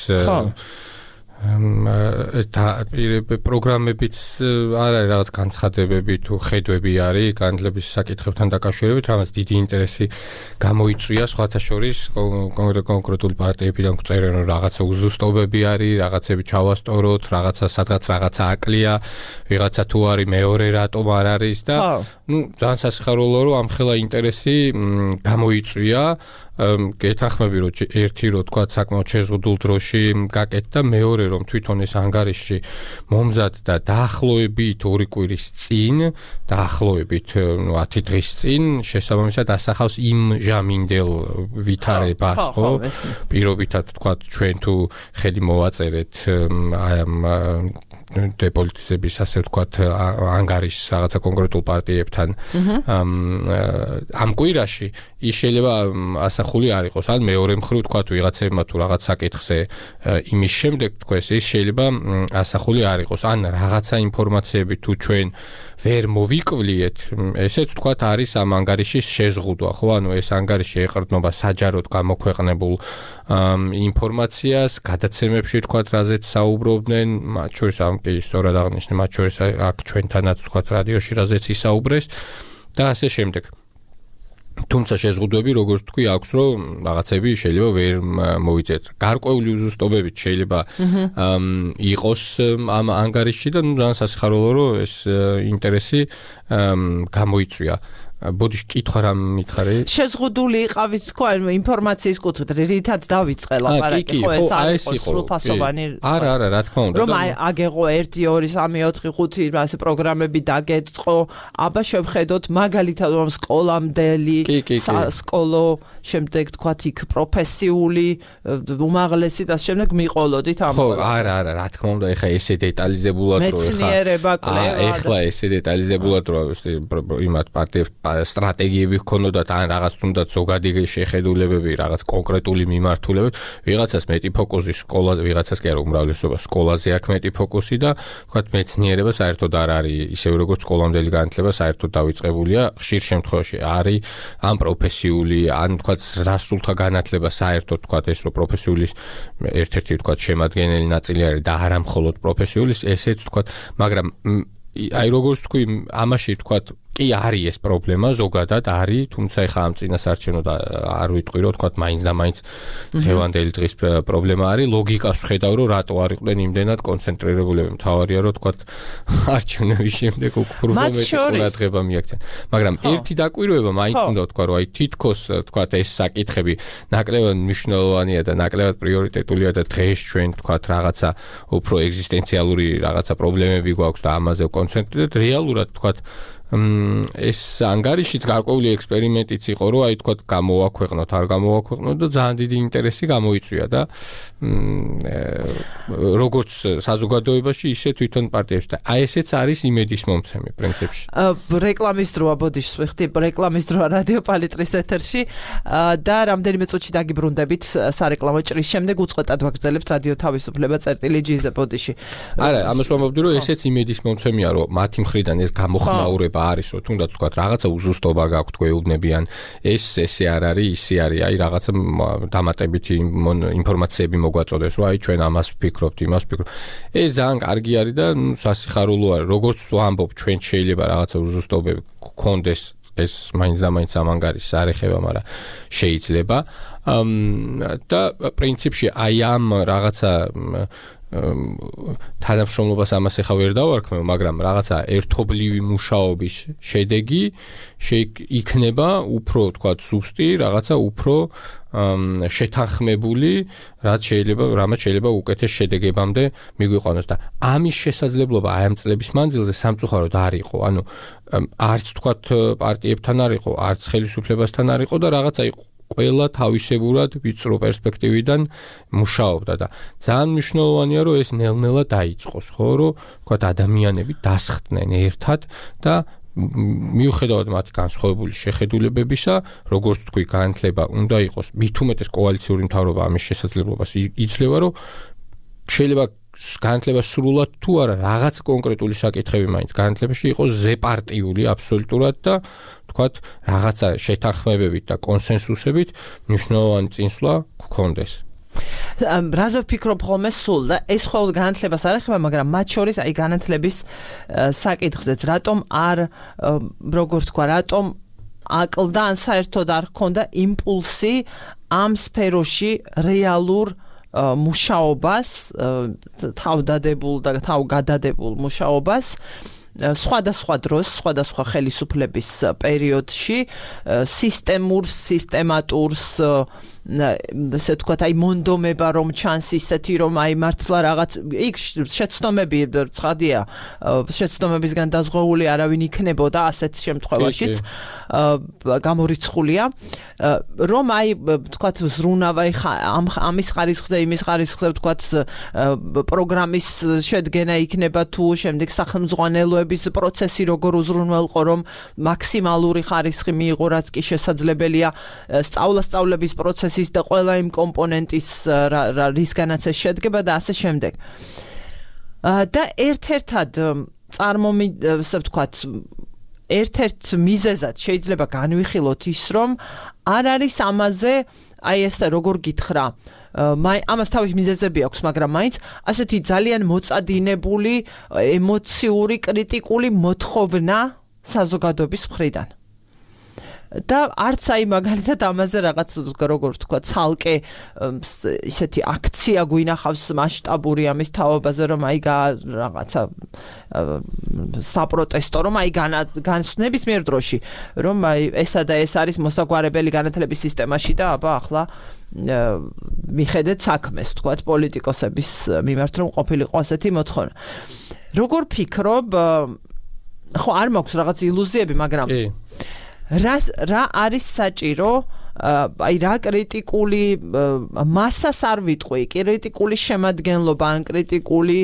და პროგრამებიც არ არის რაღაც განცხადებები თუ ხედვები არის განათლების საკითხებთან დაკავშირებით, რამაც დიდი ინტერესი გამოიწვია სხვათა შორის კონკრეტული პარტიებიდან გვწერენ რომ რაღაცა უზუსტობები არის, რაღაცები ჩავასწოროთ, რაღაცა სადღაც რაღაცა აკლია, ვიღაცა თუ არის მეორე რატომ არ არის და ნუ ძალიან სასიხარულოა რომ ამხელა ინტერესი გამოიწვია. გეთანხმები რომ ერთი რო თქვა საკმაოდ შეზღუდულ დროში გაკეთდა, მეორე რომ თვითონ ეს ანგარიში მომზად და დაახლოებით ორი კვირის წინ, დაახლოებით ათი დღის წინ შესაბამისად ასახავს იმ ჟამინდელ ვითარებას, ხო? პირობითად თქვა ჩვენ თუ ხედი მოვაწერეთ აი ამ დეპოლიტიზების ასე ვთქვათ ანგარიშს რაღაცა კონკრეტულ პარტიებთან ამ კვირაში ის შეიძლება ასახოს ასახული არ იყოს. ან მეორე მხრივ თქვა თუ ვიღაცებმა თუ რაღაც საკითხზე იმის შემდეგ თქვა ეს შეიძლება ასახული არ იყოს. ან რაღაცა ინფორმაციები თუ ჩვენ ვერ მოვიკვლიეთ, ესეც თქვა არის ამ ანგარიშის შეზღუდვა, ხო? ანუ ეს ანგარიში ეყრდნობა საჯაროდ გამოქვეყნებულ ინფორმაციას, გადაცემებში თქვა რაზეც საუბრობდნენ, მათ შორის ამ კი სწორად აღნიშნე, მათ შორის აქ ჩვენთანაც თქვა რადიოში რაზეც ისაუბრეს და ასე შემდეგ. თუმცა შეზღუდვები, როგორც თქვი, აქვს, რომ რაღაცები შეიძლება ვერ მოვიძიეთ. გარკვეული უზუსტობებით შეიძლება იყოს ამ ანგარიშში და ნუ ძალიან სასიხარულო რომ ეს ინტერესი გამოიწვია. ბოდიში კითხვა რა მითხარი? შეზღუდული იყავით თქვა ინფორმაციის კუთხით, რითაც დავიწყე ლაპარაკი, ხო ეს არის სრულფასოვანი. არა, არა, რა თქმა უნდა. რომ აგეღო ერთი, ორი, სამი, ოთხი, ხუთი ასე პროგრამები დაგეწყო, აბა შევხედოთ მაგალითად რომ სკოლამდელი, სასკოლო, შემდეგ თქვა იქ პროფესიული, უმაღლესი და შემდეგ მიყოლოდით ამ. ხო, არა, არა, რა თქმა უნდა, ეხლა ესე დეტალიზებულად რო ეხლა. მეცნიერება, კვლევა. ეხლა ესე დეტალიზებულად რო იმათ პარტიებს სტრატეგიები ჰქონოდათ ან რაღაც თუნდაც ზოგადი შეხედულებები, რაღაც კონკრეტული მიმართულებები, ვიღაცას მეტი ფოკუსი სკოლა, ვიღაცას კი არა უმრავლესობა სკოლაზე აქვს მეტი ფოკუსი და თქვათ მეცნიერება საერთოდ არ არის ისევ როგორც სკოლამდელი განათლება საერთოდ დავიწყებულია, ხშირ შემთხვევაში არის ან პროფესიული, ან თქვათ რასრულთა განათლება საერთოდ თქვათ ეს რო პროფესიულის ერთ-ერთი თქვათ შემადგენელი ნაწილი არის და არა მხოლოდ პროფესიულის, ესეც თქვათ, მაგრამ აი როგორც თქვი, ამაში თქვათ კი არის ეს პრობლემა ზოგადად არის, თუმცა ეხა ამ წინასარჩენოდ არ ვიტყვი რომ თქვათ მაინც და მაინც დღევანდელი დღის პრობლემა არის. ლოგიკას ვხედავ რომ რატო არ იყვნენ იმდენად კონცენტრირებულები. მთავარია რომ თქვათ არჩევნების შემდეგ უფრო მეტი ყურადღება მიაქცენ. მაგრამ ერთი დაკვირვება მაინც უნდა ვთქვა რომ აი თითქოს თქვათ ეს საკითხები ნაკლებად მნიშვნელოვანია და ნაკლებად პრიორიტეტულია და დღეს ჩვენ თქვათ რაღაცა უფრო ეგზისტენციალური რაღაცა პრობლემები გვაქვს და ამაზე ვკონცენტრირდეთ. რეალურად თქვათ ეს ანგარიშიც გარკვეული ექსპერიმენტიც იყო, რომ აი თქვა გამოვაქვეყნოთ, არ გამოვაქვეყნოთ და ძალიან დიდი ინტერესი გამოიწვია და როგორც საზოგადოებაში, ისე თვითონ პარტიებში და აი ესეც არის იმედის მომცემი პრინციპში. რეკლამის დროა ბოდიში ვიხდი, რეკლამის დროა რადიო პალიტრის ეთერში და რამდენიმე წუთში დაგიბრუნდებით სარეკლამო ჭრის შემდეგ უწყვეტად ვაგრძელებთ რადიო თავისუფლება წერტილი ჯიზე ბოდიში. არა, ამას ვამბობდი, რომ ესეც იმედის მომცემია, რომ მათი მხრიდან ეს გამოხმაურება არის, რომ თუნდაც თქვა რაღაცა უზუსტობა გაქვთ გვეუბნებიან, ეს ესე არ არის, ისე არის, აი რაღაცა დამატებითი ინფორმაციები მოგვაწოდეს, რომ აი ჩვენ ამას ვფიქრობთ, იმას ვფიქრობთ. ეს ძალიან კარგი არის და სასიხარულო არის, როგორც ვამბობ, ჩვენ შეიძლება რაღაცა უზუსტობები გქონდეს, ეს მაინც და მაინც ამ ანგარიშს არ ეხება, მაგრამ შეიძლება. და პრინციპში აი ამ რაღაცა თანამშრომლობას ამას ახლა ვერ დავარქმევ, მაგრამ რაღაცა ერთობლივი მუშაობის შედეგი იქნება უფრო თქვათ ზუსტი, რაღაცა უფრო შეთანხმებული, რაც შეიძლება, რამაც შეიძლება უკეთეს შედეგებამდე მიგვიყვანოს და ამის შესაძლებლობა აი ამ წლების მანძილზე სამწუხაროდ არ იყო. ანუ არც თქვათ პარტიებთან არ იყო, არც ხელისუფლებასთან არ იყო და რაღაცა იყო ყველა თავისებურად ვიწრო პერსპექტივიდან მუშაობდა და ძალიან მნიშვნელოვანია რომ ეს ნელ-ნელა დაიწყოს, ხო, რომ თქვათ ადამიანები დასხდნენ ერთად და მიუხედავად მათი განსხვავებული შეხედულებებისა, როგორც თქვი, განათლება უნდა იყოს, მით უმეტეს კოალიციური მთავრობა ამის შესაძლებლობას იძლევა, რომ შეიძლება განათლება სრულად თუ არა, რაღაც კონკრეტული საკითხები მაინც განათლებაში იყოს ზეპარტიული აბსოლუტურად და თქვათ რაღაცა შეთანხმებებით და კონსენსუსებით მნიშვნელოვანი წინსვლა გქონდეს. რაზე ვფიქრობ ხოლმე სულ და ეს მხოლოდ განათლებას არ ეხება, მაგრამ მათ შორის აი განათლების საკითხზეც რატომ არ როგორ თქვა, რატომ აკლდა ან საერთოდ არ ჰქონდა იმპულსი ამ სფეროში რეალურ მუშაობას, თავდადებულ და თავგადადებულ მუშაობას სხვადასხვა დროს, სხვადასხვა ხელისუფლების პერიოდში სისტემურ, სისტემატურს ესე ვთქვათ, აი მონდომება რომ ჩანს ისეთი რომ აი მართლა რაღაც იქ შეცდომები ცხადია, შეცდომებისგან დაზღვეული არავინ იქნებოდა ასეთ შემთხვევაშიც გამორიცხულია, რომ აი ვთქვათ ზრუნავ აი ამის ხარისხზე, იმის ხარისხზე ვთქვათ პროგრამის შედგენა იქნება თუ შემდეგ სახელმძღვანელოების პროცესი როგორ უზრუნველყო რომ მაქსიმალური ხარისხი მიიღო რაც კი შესაძლებელია სწავლა-სწავლების პროცესის და ყველა იმ კომპონენტის რისგანაც ეს შედგება და ასე შემდეგ. და ერთ-ერთად წარმომი ასე ვთქვათ ერთ-ერთ მიზეზად შეიძლება განვიხილოთ ის რომ არ არის ამაზე აი ეს როგორ გითხრა მაი ამას თავის მიზეზები აქვს, მაგრამ მაინც ასეთი ძალიან მოწადინებული ემოციური კრიტიკული მოთხოვნა საზოგადოების მხრიდან. და არც აი მაგალითად ამაზე რაღაც როგორ ვთქვა ცალკე ისეთი აქცია გვინახავს მასშტაბური ამის თაობაზე რომ აი რაღაცა საპროტესტო რომ აი განსვნების მიერ დროში რომ აი ესა და ეს არის მოსაგვარებელი განათლების სისტემაში და აბა ახლა მიხედეთ საქმეს ვთქვათ პოლიტიკოსების მიმართ რომ ყოფილიყო ასეთი მოთხოვნა. როგორ ფიქრობ ხო არ მაქვს რაღაც ილუზიები მაგრამ რა რა არის საჭირო აი რა კრიტიკული მასას არ ვიტყვი კრიტიკული შემადგენლობა ან კრიტიკული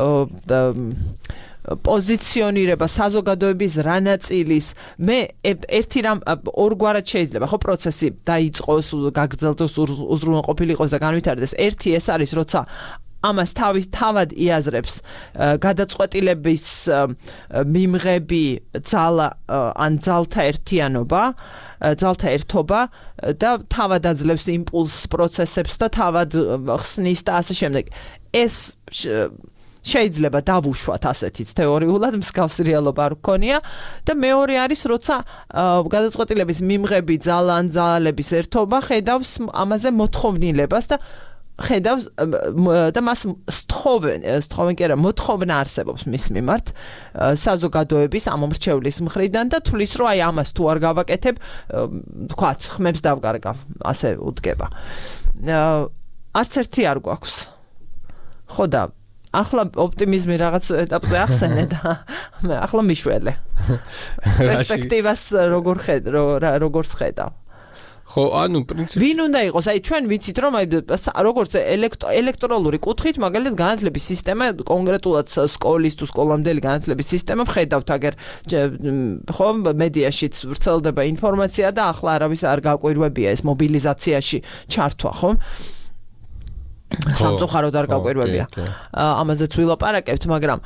პოზიციონირება საზოგადოების რა ნაწილის მე ერთი რამ ორგვარად შეიძლება ხო პროცესი დაიწყოს გაგრძელდეს უზრუნველყოფილიყოს და განვითარდეს ერთი ეს არის როცა ამას თავის თავად იაზრებს გადაწყვეტილების მიმღები ძალა ან ძალთა ერთიანობა ძალთა ერთობა და თავად აძლევს იმპულს პროცესებს და თავად ხსნის და ასე შემდეგ ეს შეიძლება დავუშვათ ასეთიც თეორიულად მსგავს რეალობა არ გქონია და მეორე არის როცა გადაწყვეტილების მიმღები ძალა ან ძალების ერთობა ხედავს ამაზე მოთხოვნილებას და ხედავს და მას სთხოვენ, სთხოვენ კი არა, მოთხოვნა არსებობს მის მიმართ საზოგადოების ამომრჩევლის მხრიდან და თulis რომ აი ამას თუ არ გავაკეთებ, ვთქვათ, ხმებს დავგარგავ, ასე უდგება. არც ერთი არ გვაქვს. ხო და ახლა ოპტიმიზმი რაღაც ეტაპზე ახსენე და ახლა მიშველე. პერსპექტივას როგორ ხედ, როგორ ხედავ? ხო, ანუ პრინციპი ვინ უნდა იყოს? აი ჩვენ ვიცით რომ აი როგორც ელექტრონული კუთხით მაგალითად განათლების სისტემა კონკრეტულად სკოლის თუ სკოლამდელი განათლების სისტემა ვხედავთ აგერ ხო მედიაშიც ვრცელდება ინფორმაცია და ახლა არავის არ გაკვირვებია ეს მობილიზაციაში ჩართვა ხო? სამწუხაროდ არ გაკვირვებია. ამაზეც ვილაპარაკებთ, მაგრამ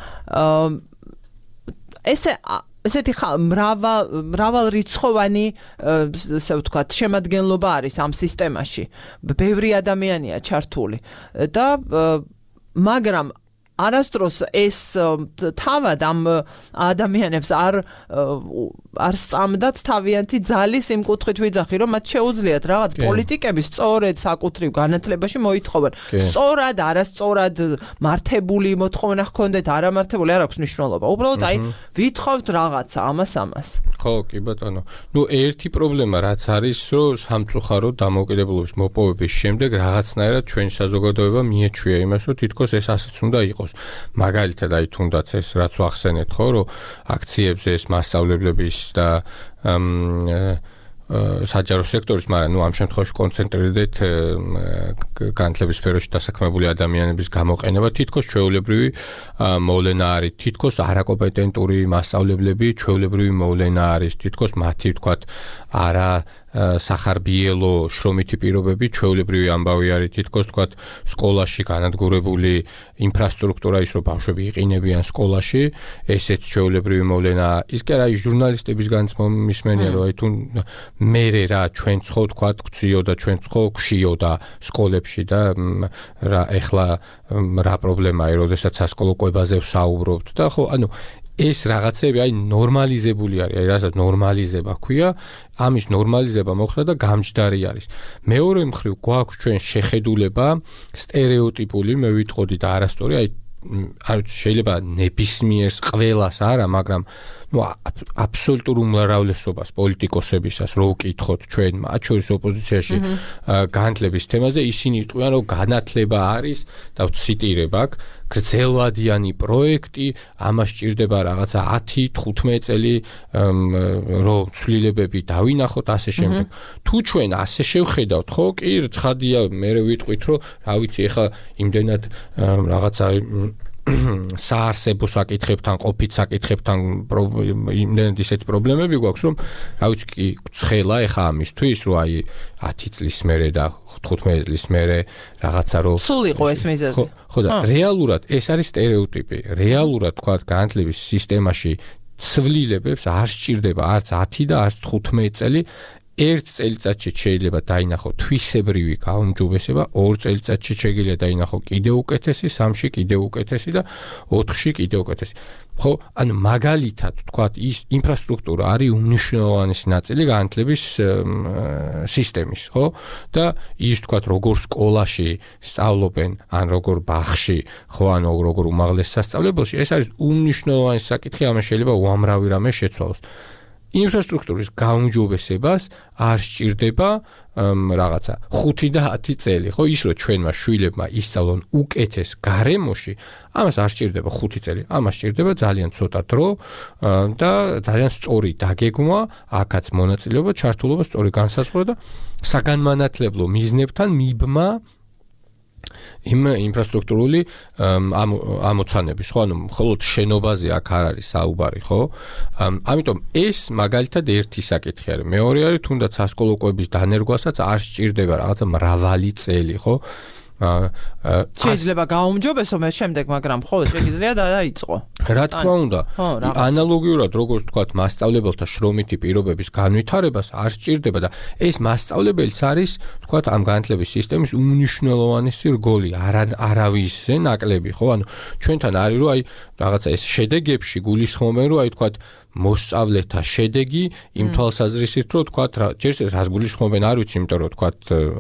ესე ესეთი მრავალ მრავალრიცხოვანი ასე ვთქვათ შემადგენლობა არის ამ სისტემაში. ბევრი ადამიანია ჩართული და მაგრამ არასდროს ეს თავად ამ ადამიანებს არ არ სწამდათ თავიანთი ძალის იმ კუთხით ვიძახი რომ მათ შეუძლიათ რაღაც პოლიტიკების სწორედ საკუთრივ განათლებაში მოითხოვენ. სწორად, არასწორად მართებული მოთხოვნა ჰქონდეთ, არამართებული არ აქვს მნიშვნელობა. უბრალოდ აი ვითხოვთ რაღაცა ამას ამას. ხო, კი ბატონო. ნუ ერთი პრობლემა რაც არის, რომ სამწუხაროდ დამოუკიდებლობის მოპოვების შემდეგ რაღაცნაირად ჩვენი საზოგადოება მიეჩვია იმას, რომ თითქოს ეს ასეც უნდა იყოს. მაგალითად აი თუნდაც ეს რაც ვახსენეთ ხო რომ აქციებზე ეს მასწავლებლების და საჯარო სექტორის, მაგრამ ნუ ამ შემთხვევაში კონცენტრირდეთ განათლების სფეროში დასაქმებული ადამიანების გამოყენება თითქოს ჩვეულებრივი მოვლენა არის, თითქოს არაკომპეტენტური მასწავლებლები ჩვეულებრივი მოვლენა არის, თითქოს მათი ვთქვათ არა სახარბიელო შრომითი პირობები ჩვეულებრივი ამბავი არის, თითქოს ვთქვათ სკოლაში განადგურებული ინფრასტრუქტურა ის რომ ბავშვები იყინებიან სკოლაში, ესეც ჩვეულებრივი მოვლენა. ის კი არა ის ჟურნალისტებისგანაც მომისმენია რომ აი თუ მერე რა ჩვენ ცხო ვთქვათ გწიო და ჩვენ ცხო გშიო და სკოლებში და რა ეხლა რა პრობლემაა, როდესაც სასკოლო კვებაზე ვსაუბრობთ და ხო ანუ ეს რაღაცები აი ნორმალიზებული არის, აი რასაც ნორმალიზება ქვია, ამის ნორმალიზება მოხდა და გამჯდარი არის. მეორე მხრივ გვაქვს ჩვენ შეხედულება სტერეოტიპული, მე ვიტყოდი და არასწორი, აი არ შეიძლება ნებისმიერს ყველას არა, მაგრამ ნუ აბსოლუტურ უმრავლესობას პოლიტიკოსებისას რო ვკითხოთ ჩვენ მათ შორის ოპოზიციაში განათლების თემაზე, ისინი იტყვიან, რომ განათლება არის და ვციტირებ აქ გრძელვადიანი პროექტი, ამას სჭირდება რაღაცა ათი თხუთმეტი წელი რომ ცვლილებები დავინახოთ ასე შემდეგ. თუ ჩვენ ასე შევხედავთ, ხო, კი, ცხადია, მე ვიტყვით, რომ რა ვიცი, ეხლა იმდენად რაღაცა საარსებო საკითხებთან, ყოფით საკითხებთან იმდენად ისეთი პრობლემები გვაქვს, რომ რა ვიცი, კი, ცხელა ეხლა ამისთვის, რომ აი ათი წლის მერე და თხუთმეტი წლის მერე რაღაცა რომ სულ იყო ეს მიზეზი. ხო და რეალურად ეს არის სტერეოტიპი. რეალურად თქვა განათლების სისტემაში ცვლილებებს არ სჭირდება არც ათი და არც თხუთმეტი წელი. ერთ წელიწადში შეიძლება დაინახო თვისებრივი გაუმჯობესება, ორ წელიწადში შეიძლება დაინახო კიდევ უკეთესი, სამში კიდევ უკეთესი და ოთხში კიდევ უკეთესი. ხო, ანუ მაგალითად თქვათ ის ინფრასტრუქტურა არის უმნიშვნელოვანესი ნაწილი განათლების სისტემის, ხო? და ის თქვათ როგორ სკოლაში სწავლობენ, ან როგორ ბაღში, ხო, ან როგორ უმაღლეს სასწავლებელში, ეს არის უმნიშვნელოვანესი საკითხი, ამას შეიძლება უამრავი რამე შეცვალოს. ინფრასტრუქტურის გაუმჯობესებას არ სჭირდება რაღაცა ხუთი და ათი წელი, ხო, ის რომ ჩვენმა შვილებმა ისწავლონ უკეთეს გარემოში, ამას არ სჭირდება ხუთი წელი, ამას სჭირდება ძალიან ცოტა დრო და ძალიან სწორი დაგეგმვა, აქაც მონაწილეობა, ჩართულობა, სწორი განსაზღვრა და საგანმანათლებლო მიზნებთან მიბმა იმ ინფრასტრუქტურული ამოცანების, ხო, ანუ მხოლოდ შენობაზე აქ არ არის საუბარი, ხო? ამიტომ ეს მაგალითად ერთი საკითხი არის. მეორე არის თუნდაც სასკოლო კვების დანერგვასაც არ სჭირდება რაღაცა მრავალი წელი, ხო? შეიძლება გაუმჯობესო მე შემდეგ, მაგრამ ხო, შეიძლება დაიწყო. რა თქმა უნდა, ანალოგიურად როგორც თქვათ მასწავლებელთა შრომითი პირობების განვითარებას არ სჭირდება და ეს მასწავლებელიც არის, თქვათ, ამ განათლების სისტემის უმნიშვნელოვანესი რგოლი, არავისზე ნაკლები, ხო? ანუ ჩვენთან არის, რომ აი რაღაცა ეს შედეგებში გულისხმობენ, რომ აი თქვათ მოსწავლეთა შედეგი იმ თვალსაზრისით, რომ თქვათ, ჯერ რას გულისხმობენ, არ ვიცი, იმიტომ რომ თქვათ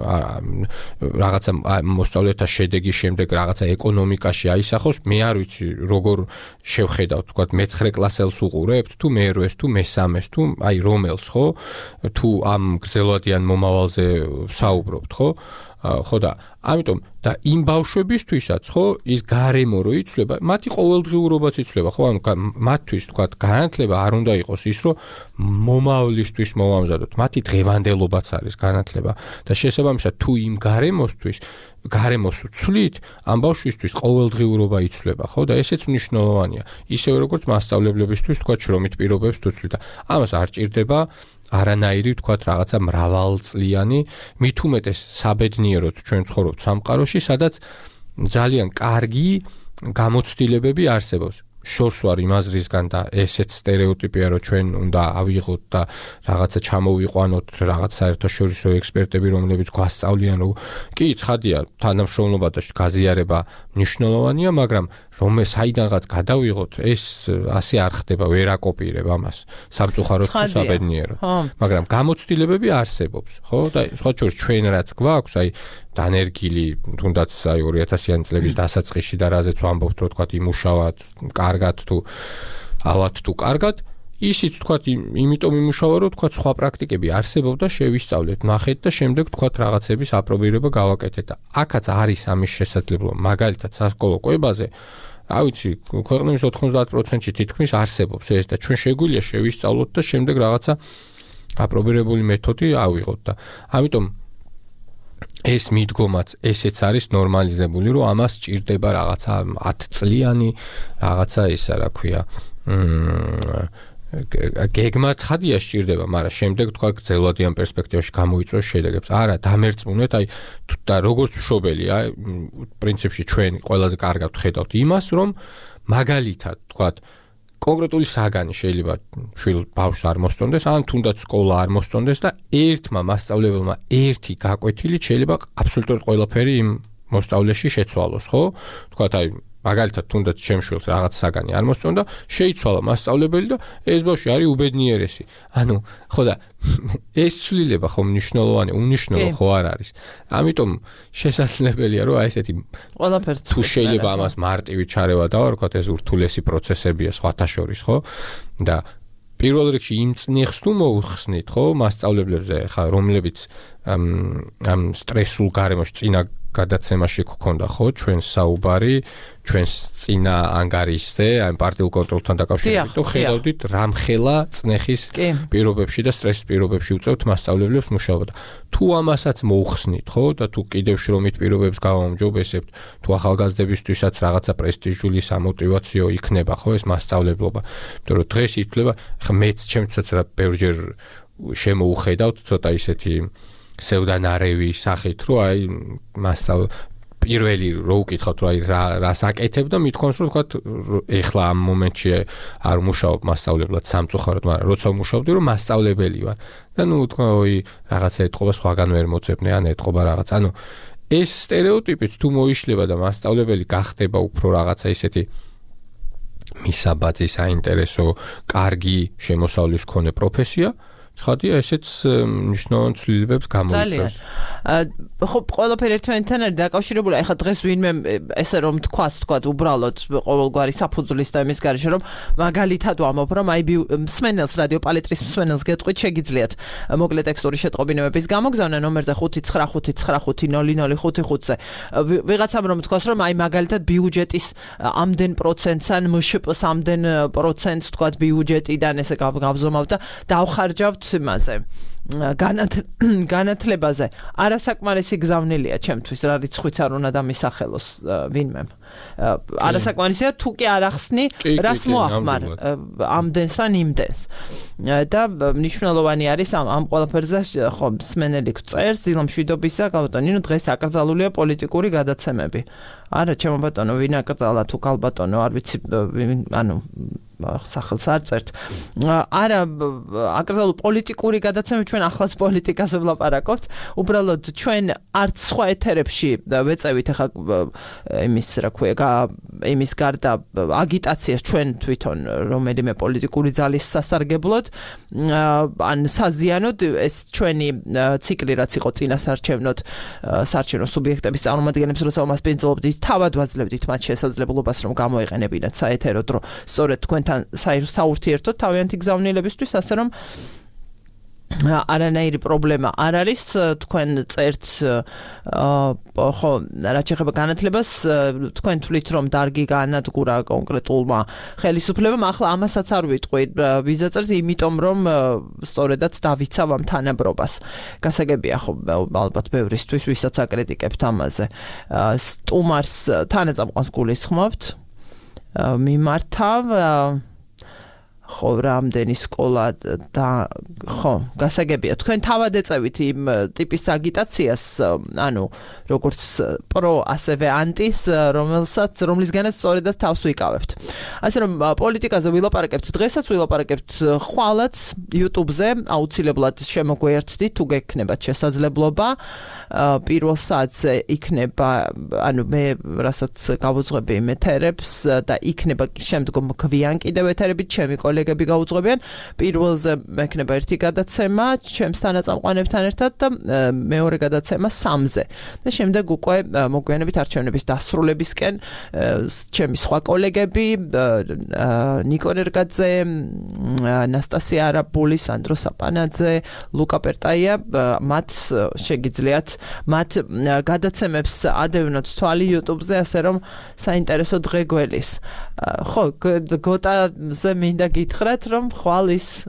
რაღაცა მოსწავლეთა შედეგის შემდეგ რაღაცა ეკონომიკაში აისახოს, მე არ ვიცი, როგორ შევხედავთ, თქვათ, მეცხრე კლასელს უყურებთ, თუ მერვეს, თუ მესამეს, თუ აი რომელს, ხო? თუ ამ გრძელვადიან მომავალზე საუბრობთ, ხო? ხო და ამიტომ და იმ ბავშვებისთვისაც, ხო, ის გარემო რო იცვლება, მათი ყოველდღიურობაც იცვლება, ხო, ანუ მათთვის თქვათ განათლება არ უნდა იყოს ის, რომ მომავლისთვის მოვამზადოთ, მათი დღევანდელობაც არის განათლება და შესაბამისად თუ იმ გარემოსთვის გარემოს უცვლით, ამ ბავშვისთვის ყოველდღიურობა იცვლება, ხო და ესეც მნიშვნელოვანია, ისევე როგორც მასწავლებლებისთვის, თქვათ, შრომით პირობებს თუ ცვლით და ამას არ ჭირდება არანაირი თქვათ რაღაცა მრავალწლიანი, მით უმეტეს საბედნიეროდ ჩვენ ცხოვრობთ სამყაროში, სადაც ძალიან კარგი გამოცდილებები არსებობს. შორს ვარ იმ აზრისგან და ესეც სტერეოტიპია, რომ ჩვენ უნდა ავიღოთ და რაღაცა ჩამოვიყვანოთ, რაღაც საერთაშორისო ექსპერტები, რომლებიც გვასწავლიან, რომ კი, ცხადია, თანამშრომლობა და გაზიარება მნიშვნელოვანია, მაგრამ რომ საიდანღაც გადავიღოთ, ეს ასე არ ხდება, ვერ აკოპირებ ამას სამწუხაროდ თუ საბედნიეროდ. მაგრამ გამოცდილებები არსებობს, ხო? და სხვა შორის ჩვენ რაც გვაქვს, აი დანერგილი, თუნდაც აი ორი ათასიანი წლების დასაწყისში და რაზეც ვამბობთ, რომ თქვათ იმუშავად, კარგად თუ ავად თუ კარგად, ისიც თქვათ იმიტომ იმუშავა, რომ თქვათ სხვა პრაქტიკები არსებობდა, შევისწავლეთ, ნახეთ და შემდეგ თქვათ რაღაცების აპრობირება გავაკეთეთ და აქაც არის ამის შესაძლებლობა, მაგალითად სასკოლო კვებაზე რა ვიცი, ქვეყნების ოთხმოცდაათ პროცენტში თითქმის არსებობს ეს და ჩვენ შეგვიძლია შევისწავლოთ და შემდეგ რაღაცა აპრობირებული მეთოდი ავიღოთ და ამიტომ ეს მიდგომაც ესეც არის ნორმალიზებული, რომ ამას სჭირდება რაღაცა ათწლიანი რაღაცა ისა რა ქვია გეგმა ცხადია სჭირდება, მაგრამ შემდეგ თქვა გრძელვადიან პერსპექტივაში გამოიწვევს შედეგებს. არა, დამერწმუნეთ, აი და როგორც მშობელია, პრინციპში ჩვენ ყველაზე კარგად ვხედავთ იმას, რომ მაგალითად თქვა კონკრეტული საგანი შეიძლება შვილ ბავშვს არ მოსწონდეს, ან თუნდაც სკოლა არ მოსწონდეს და ერთმა მასწავლებელმა ერთი გაკვეთილი შეიძლება აბსოლუტურად ყველაფერი იმ მოსწავლეში შეცვალოს, ხო? თქვა აი მაგალითად თუნდაც ჩემშვილს რაღაც საგანი არ მოსწონდა, შეიცვალა მასწავლებელი და ეს ბავშვი არის უბედნიერესი. ანუ ხო და ეს ცვლილება ხო მნიშვნელოვანი, უნიშნულო ხო არ არის. ამიტომ შესაძლებელია რომ აი ესეთი ყველაფერს თუ შეიძლება ამას მარტივი ჩარევა დავარქვათ, ეს ურთულესი პროცესებია სხვათა შორის, ხო? და პირველ რიგში იმ წნიხს თუ მოუხსნით, ხო, მასწავლებლებზე, ხა, რომლებიც ამ ამ სტრესულ გარემოში წინა გადაცემაში გქონდა, ხო, ჩვენს საუბარი, ჩვენს წინა ანგარიშზე, ამ პარტიულ კონტროლთან დაკავშირებით, თუ ხედავდით რამხელა წნეხის პირობებში და სტრესის პირობებში უწევთ მასწავლებლებს მუშაობა. თუ ამასაც მოუხსნით, ხო, და თუ კიდევ შრომით პირობებს გავაუმჯობესებთ, თუ ახალგაზრდებისთვისაც რაღაცა პრესტიჟული სამოტივაციო იქნება, ხო, ეს მასწავლებლობა. იმიტომ რომ დღეს ითვლება, ხა მეც ჩემთვისაც რა ბევრჯერ შემოუხედავთ ცოტა ისეთი სევდანარევი სახით, რომ აი მასწავლ პირველი რო უკითხავთ, რომ აი რა რას აკეთებ და მithქვამს, რომ თქვა ეხლა ამ მომენტში არ მუშაობ მასწავლებლად სამწუხაროდ, მაგრამ როცა მუშაობდი, რომ მასწავლებელი ვარ. და ნუ თქვა, ой, რაღაცა ეთყობა სხვაგან ვერ მოწებნე, ან ეთყობა რაღაც. ანუ ეს სტერეოტიპიც თუ მოიშლება და მასწავლებელი გახდება უფრო რაღაცა ისეთი მისაბაძი, საინტერესო, კარგი შემოსავლის მქონე პროფესია, ცხადია, ესეც მნიშვნელოვან ცვლილებებს გამოიწვევს. ხო, ყველაფერი ერთმანეთთან არის დაკავშირებული. ეხლა დღეს ვინმე ესე რომ თქვას, თქვა უბრალოდ ყოველგვარი საფუძვლის და იმის გარეშე რომ მაგალითად ვამბობ, რომ აი მსმენელს რადიო პალიტრის მსმენელს გეტყვით, შეგიძლიათ მოკლე ტექსტური შეტყობინებების გამოგზავნა ნომერზე ხუთი ცხრა ხუთი ცხრა ხუთი ნული ნული ხუთი ხუთზე. ვიღაცამ რომ თქვას, რომ აი მაგალითად ბიუჯეტის ამდენ პროცენტს ან მშპ-ს ამდენ პროცენტს თქვა ბიუჯეტიდან ესე გავზომავ და დავხარჯავთ იმაზე განათლებაზე. არასაკმარისი გზავნილია ჩემთვის, რა რიცხვიც არ უნდა დამისახელოს ვინმემ. არასაკმარისია თუ კი არ ახსნი, რას მოახმარ ამდენს ან იმდენს. და მნიშვნელოვანი არის ამ ამ ყველაფერზე ხო მსმენელი წერს, დილა მშვიდობისა, გაბატონო, დღეს აკრძალულია პოლიტიკური გადაცემები. არა, ჩემო ბატონო, ვინ აკრძალა თუ გალბატონო, არ ვიცი, ანუ სახელს არ წერთ. არა, აკრძალულ პოლიტიკური გადაცემები, ჩვენ ახლაც პოლიტიკაზე ვლაპარაკობთ. უბრალოდ ჩვენ არც სხვა ეთერებში ვეწევით ახლა იმის რა ქვია, იმის გარდა აგიტაციას ჩვენ თვითონ რომელიმე პოლიტიკური ძალის სასარგებლოდ ან საზიანოდ ეს ჩვენი ციკლი რაც იყო წინასარჩევნოდ საარჩევნო სუბიექტების წარმომადგენლებს როცა უმასპინძლობდით, თავად ვაძლევდით მათ შესაძლებლობას რომ გამოიყენებინათ საეთერო დრო სწორედ თქვენთან საურთიერთოდ თავიანთი გზავნილებისთვის, ასე რომ არანაირი პრობლემა არ არის. თქვენ წერთ ხო, რაც შეეხება განათლებას, თქვენ თვლით რომ დარგი განადგურა კონკრეტულმა ხელისუფლებამ, ახლა ამასაც არ ვიტყვი ვიზა წერს, იმიტომ რომ სწორედაც დავიცავ ამ თანაბრობას. გასაგებია ხო, ალბათ ბევრისთვის, ვისაც აკრიტიკებთ ამაზე. სტუმარს თანაწამყვანს გულისხმობთ. მიმართავ ხო, რამდენი სკოლა და ხო, გასაგებია. თქვენ თავად ეწევით იმ ტიპის აგიტაციას, ანუ როგორც პრო, ასევე ანტის, რომელსაც რომლისგანაც სწორედაც თავს ვიკავებთ. ასე რომ პოლიტიკაზე ვილაპარაკებთ, დღესაც ვილაპარაკებთ ხვალაც YouTube-ზე, აუცილებლად შემოგვიერთდით, თუ გექნებათ შესაძლებლობა. პირველ საათზე იქნება, ანუ მე რასაც გავუძღვები იმ ეთერებს და იქნება შემდგომ გვიან კიდევ ეთერები, ჩემი კოლეგები გაუძღვებიან. პირველზე მექნება ერთი გადაცემა ჩემს თანაწამყვანებთან ერთად და მეორე გადაცემა სამზე. და შემდეგ უკვე მოგვიანებით არჩევნების დასრულებისკენ ჩემი სხვა კოლეგები, ნიკო ნერგაძე, ნასტასია არაბული, სანდრო საპანაძე, ლუკა პერტაია, მათ შეგიძლიათ მათ გადაცემებს ადევნოთ თვალი YouTube-ზე, ასე რომ საინტერესო დღე გველის. ხო, გოტაზე მინდა გითხრათ, რომ ხვალ ის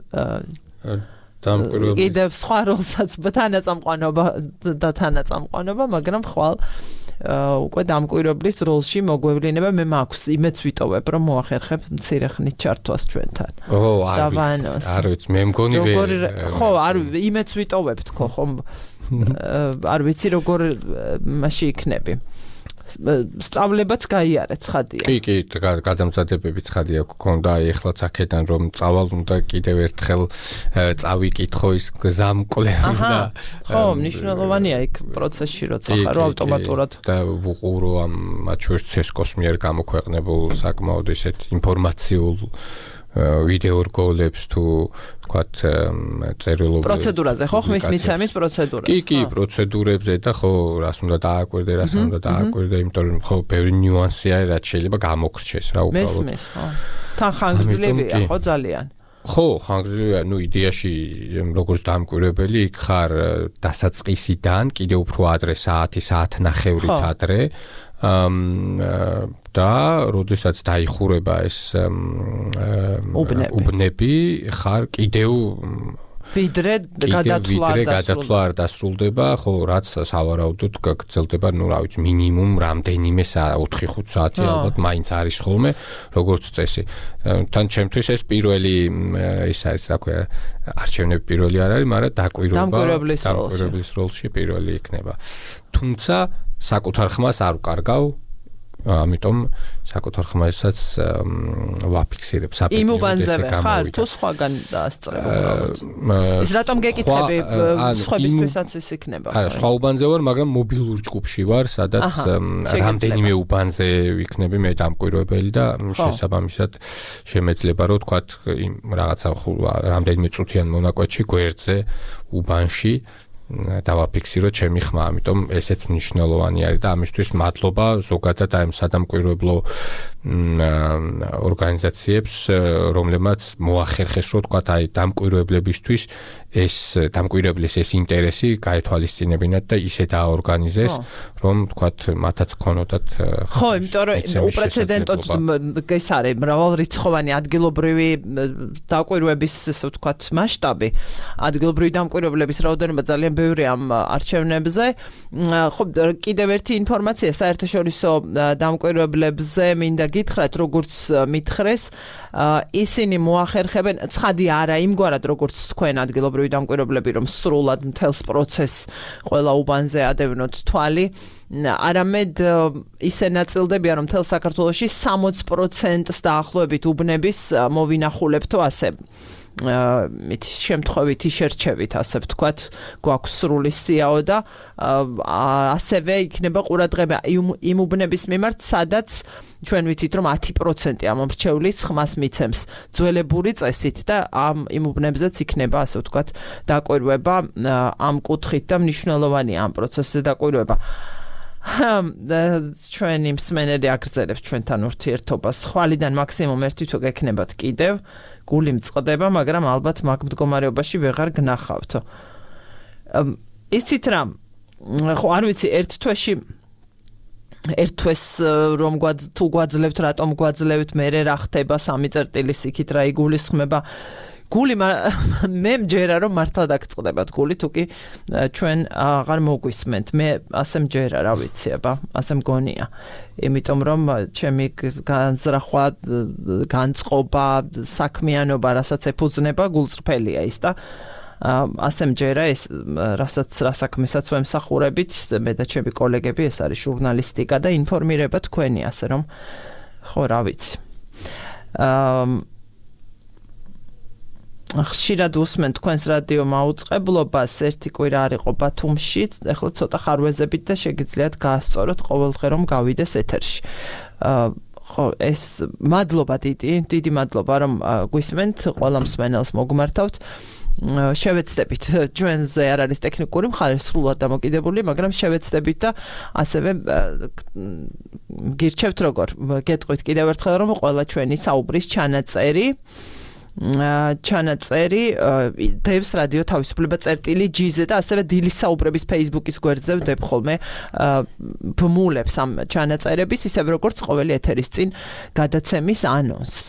კიდევ სხვა როლსაც თანაწამყვანობა და თანაწამყვანობა, მაგრამ ხვალ უკვე დამკვირვებლის როლში მოგვევლინება. მე მაქვს იმეც ვიტოვებ, რომ მოახერხებ მცირე ხნით ჩართვას ჩვენთან. ო, არ ვიცი, მე მგონი ვერ. ხო, არ იმეც ვიტოვებ თქო, ხო. არ ვიცი როგორ მასში იქნები. სწავლებაც გაიარეთ, ცხადია. კი, კი, გადამზადებები ცხადია გქონდა, აი ეხლაც აქედან რომ წავალ უნდა კიდევ ერთხელ წავიკითხო ის გზამკვლევი და ხო, მნიშვნელოვანია იქ პროცესში როცა ხარ ავტომატურად და ვუყურო ამ მათ შორის ცესკოს მიერ გამოქვეყნებულ საკმაოდ ისეთ ინფორმაციულ ვიდეო რგოლებს თუ თქვათ წერილობრივ პროცედურაზე ხო ხმის მიცემის პროცედურაზე. კი, კი, პროცედურებზე და ხო რას უნდა დააკვირდე, რას უნდა დააკვირდე, იმიტომ რომ ხო ბევრი ნიუანსია რაც შეიძლება გამოგრჩეს რა უბრალოდ. მესმის, ხო. თან ხანგრძლივია ხო ძალიან. ხო, ხანგრძლივია, ну იდეაში როგორც დამკვირვებელი იქ ხარ დასაწყისიდან, კიდევ უფრო ადრე საათი, საათნახევრით ადრე. და როდესაც დაიხურება ეს უბნები, ხარ კიდევ ვიდრე გადათვლა არ დასრულდება, ხო, რაც სავარაუდოდ გაგრძელდება, ну, რა ვიცი, მინიმუმ რამდენიმე ოთხი ხუთ საათი ალბათ მაინც არის ხოლმე, როგორც წესი. თან ჩემთვის ეს პირველი ის არის, რა ქვია, არჩევნები პირველი არ არის, მაგრამ დაკვირვება დამკვირვებლის როლში პირველი იქნება. თუმცა საკუთარ ხმას არ ვკარგავ, ამიტომ საკუთარ ხმასაც ვაფიქსირებ საპეტრიო იმ უბანზევე ხარ თუ სხვაგან დაასწრებ ის რატომ გეკითხები სხვებისთვისაც ის იქნება არა სხვა უბანზე ვარ მაგრამ მობილურ ჯგუფში ვარ სადაც რამდენიმე უბანზე ვიქნები მე დამკვირვებელი და შესაბამისად შემეძლება რომ თქვა იმ რაღაცა რამდენიმე წუთიან მონაკვეთში გვერდზე უბანში დავაფიქსირო ჩემი ხმა, ამიტომ ესეც მნიშვნელოვანი არის და ამისთვის მადლობა ზოგადად აი ამ სადამკვირვებლო ორგანიზაციებს, რომლებმაც მოახერხეს რომ თქვა აი დამკვირვებლებისთვის ეს დამკვირვებლის ეს ინტერესი გაეთვალისწინებინათ და ისე დააორგანიზეს, რომ თქვა მათაც ქონოდათ ხო, იმიტომ რომ უპრეცედენტოდ ეს არის მრავალრიცხოვანი ადგილობრივი დაკვირვების ესე ვთქვათ მასშტაბი, ადგილობრივი დამკვირვებლების რაოდენობა ძალიან ბევრი ამ არჩევნებზე. ხო, კიდევ ერთი ინფორმაცია საერთაშორისო დამკვირვებლებზე მინდა გითხრათ, როგორც მითხრეს, ისინი მოახერხებენ ცხადი არა იმგვარად, როგორც თქვენ ადგილობრივი დამკვირვებლები, რომ სრულად მთელს პროცესს ყველა უბანზე ადევნოთ თვალი, არამედ ისე ნაწილდებიან, რომ მთელ საქართველოში სამოცი პროცენტს დაახლოებით უბნების მოვინახულებთ ასე მით შემთხვევით იშერჩევით ასე ვთქვათ, გვაქვს სრული სიაო და ასევე იქნება ყურადღება იმ უბნების მიმართ, სადაც ჩვენ ვიცით, რომ ათი პროცენტი ამ მრჩევლის ხმას მიცემს ძველებური წესით და ამ იმ უბნებზეც იქნება ასე ვთქვათ დაკვირვება ამ კუთხით და მნიშვნელოვანია ამ პროცესზე დაკვირვება. ჩვენი მსმენელი აგრძელებს ჩვენთან ურთიერთობას. ხვალიდან მაქსიმუმ ერთი თუ გექნებათ კიდევ გული მწყდება, მაგრამ ალბათ მაგ მდგომარეობაში ვეღარ გნახავთ. იცით რა, ხო არ ვიცი ერთ თვეში ერთ თვეს რომ თუ გვაძლევთ, რატომ გვაძლევთ, მერე რა ხდება სამი წერტილის იქით რა იგულისხმება. გული მე მჯერა რომ მართლა დაგწყდებათ გული, თუ კი ჩვენ აღარ მოგვისმენთ. მე ასე მჯერა, რა ვიცი, აბა, ასე მგონია. იმიტომ რომ ჩემი განზრახვა, განწყობა, საქმიანობა, რასაც ეფუძნება, გულწრფელია ის და ასე მჯერა ეს, რასაც რა საქმესაც ვემსახურებით, მე და ჩემი კოლეგები, ეს არის ჟურნალისტიკა და ინფორმირება თქვენი, ასე რომ ხო, რა ვიცი. აა ხშირად უსმენ თქვენს რადიო მაუწყებლობას, ერთი კვირა არ იყო ბათუმში, ეხლა ცოტა ხარვეზებით და შეგიძლიათ გაასწოროთ ყოველდღე რომ გავიდეს ეთერში. ხო, ეს მადლობა დიდი, დიდი მადლობა რომ გვისმენთ, ყველა მსმენელს მოგმართავთ. შევეცდებით, ჩვენზე არ არის ტექნიკური მხარე სრულად დამოკიდებული, მაგრამ შევეცდებით და ასევე გირჩევთ როგორ, გეტყვით კიდევ ერთხელ რომ ყველა ჩვენი საუბრის ჩანაწერი ჩანაწერი დევს რადიო თავისუფლება წერტილი ჯი-ზე და ასევე დილის საუბრების Facebook-ის გვერდზე ვდებ ხოლმე ბმულებს ამ ჩანაწერების, ისევ როგორც ყოველი ეთერის წინ გადაცემის ანონსს.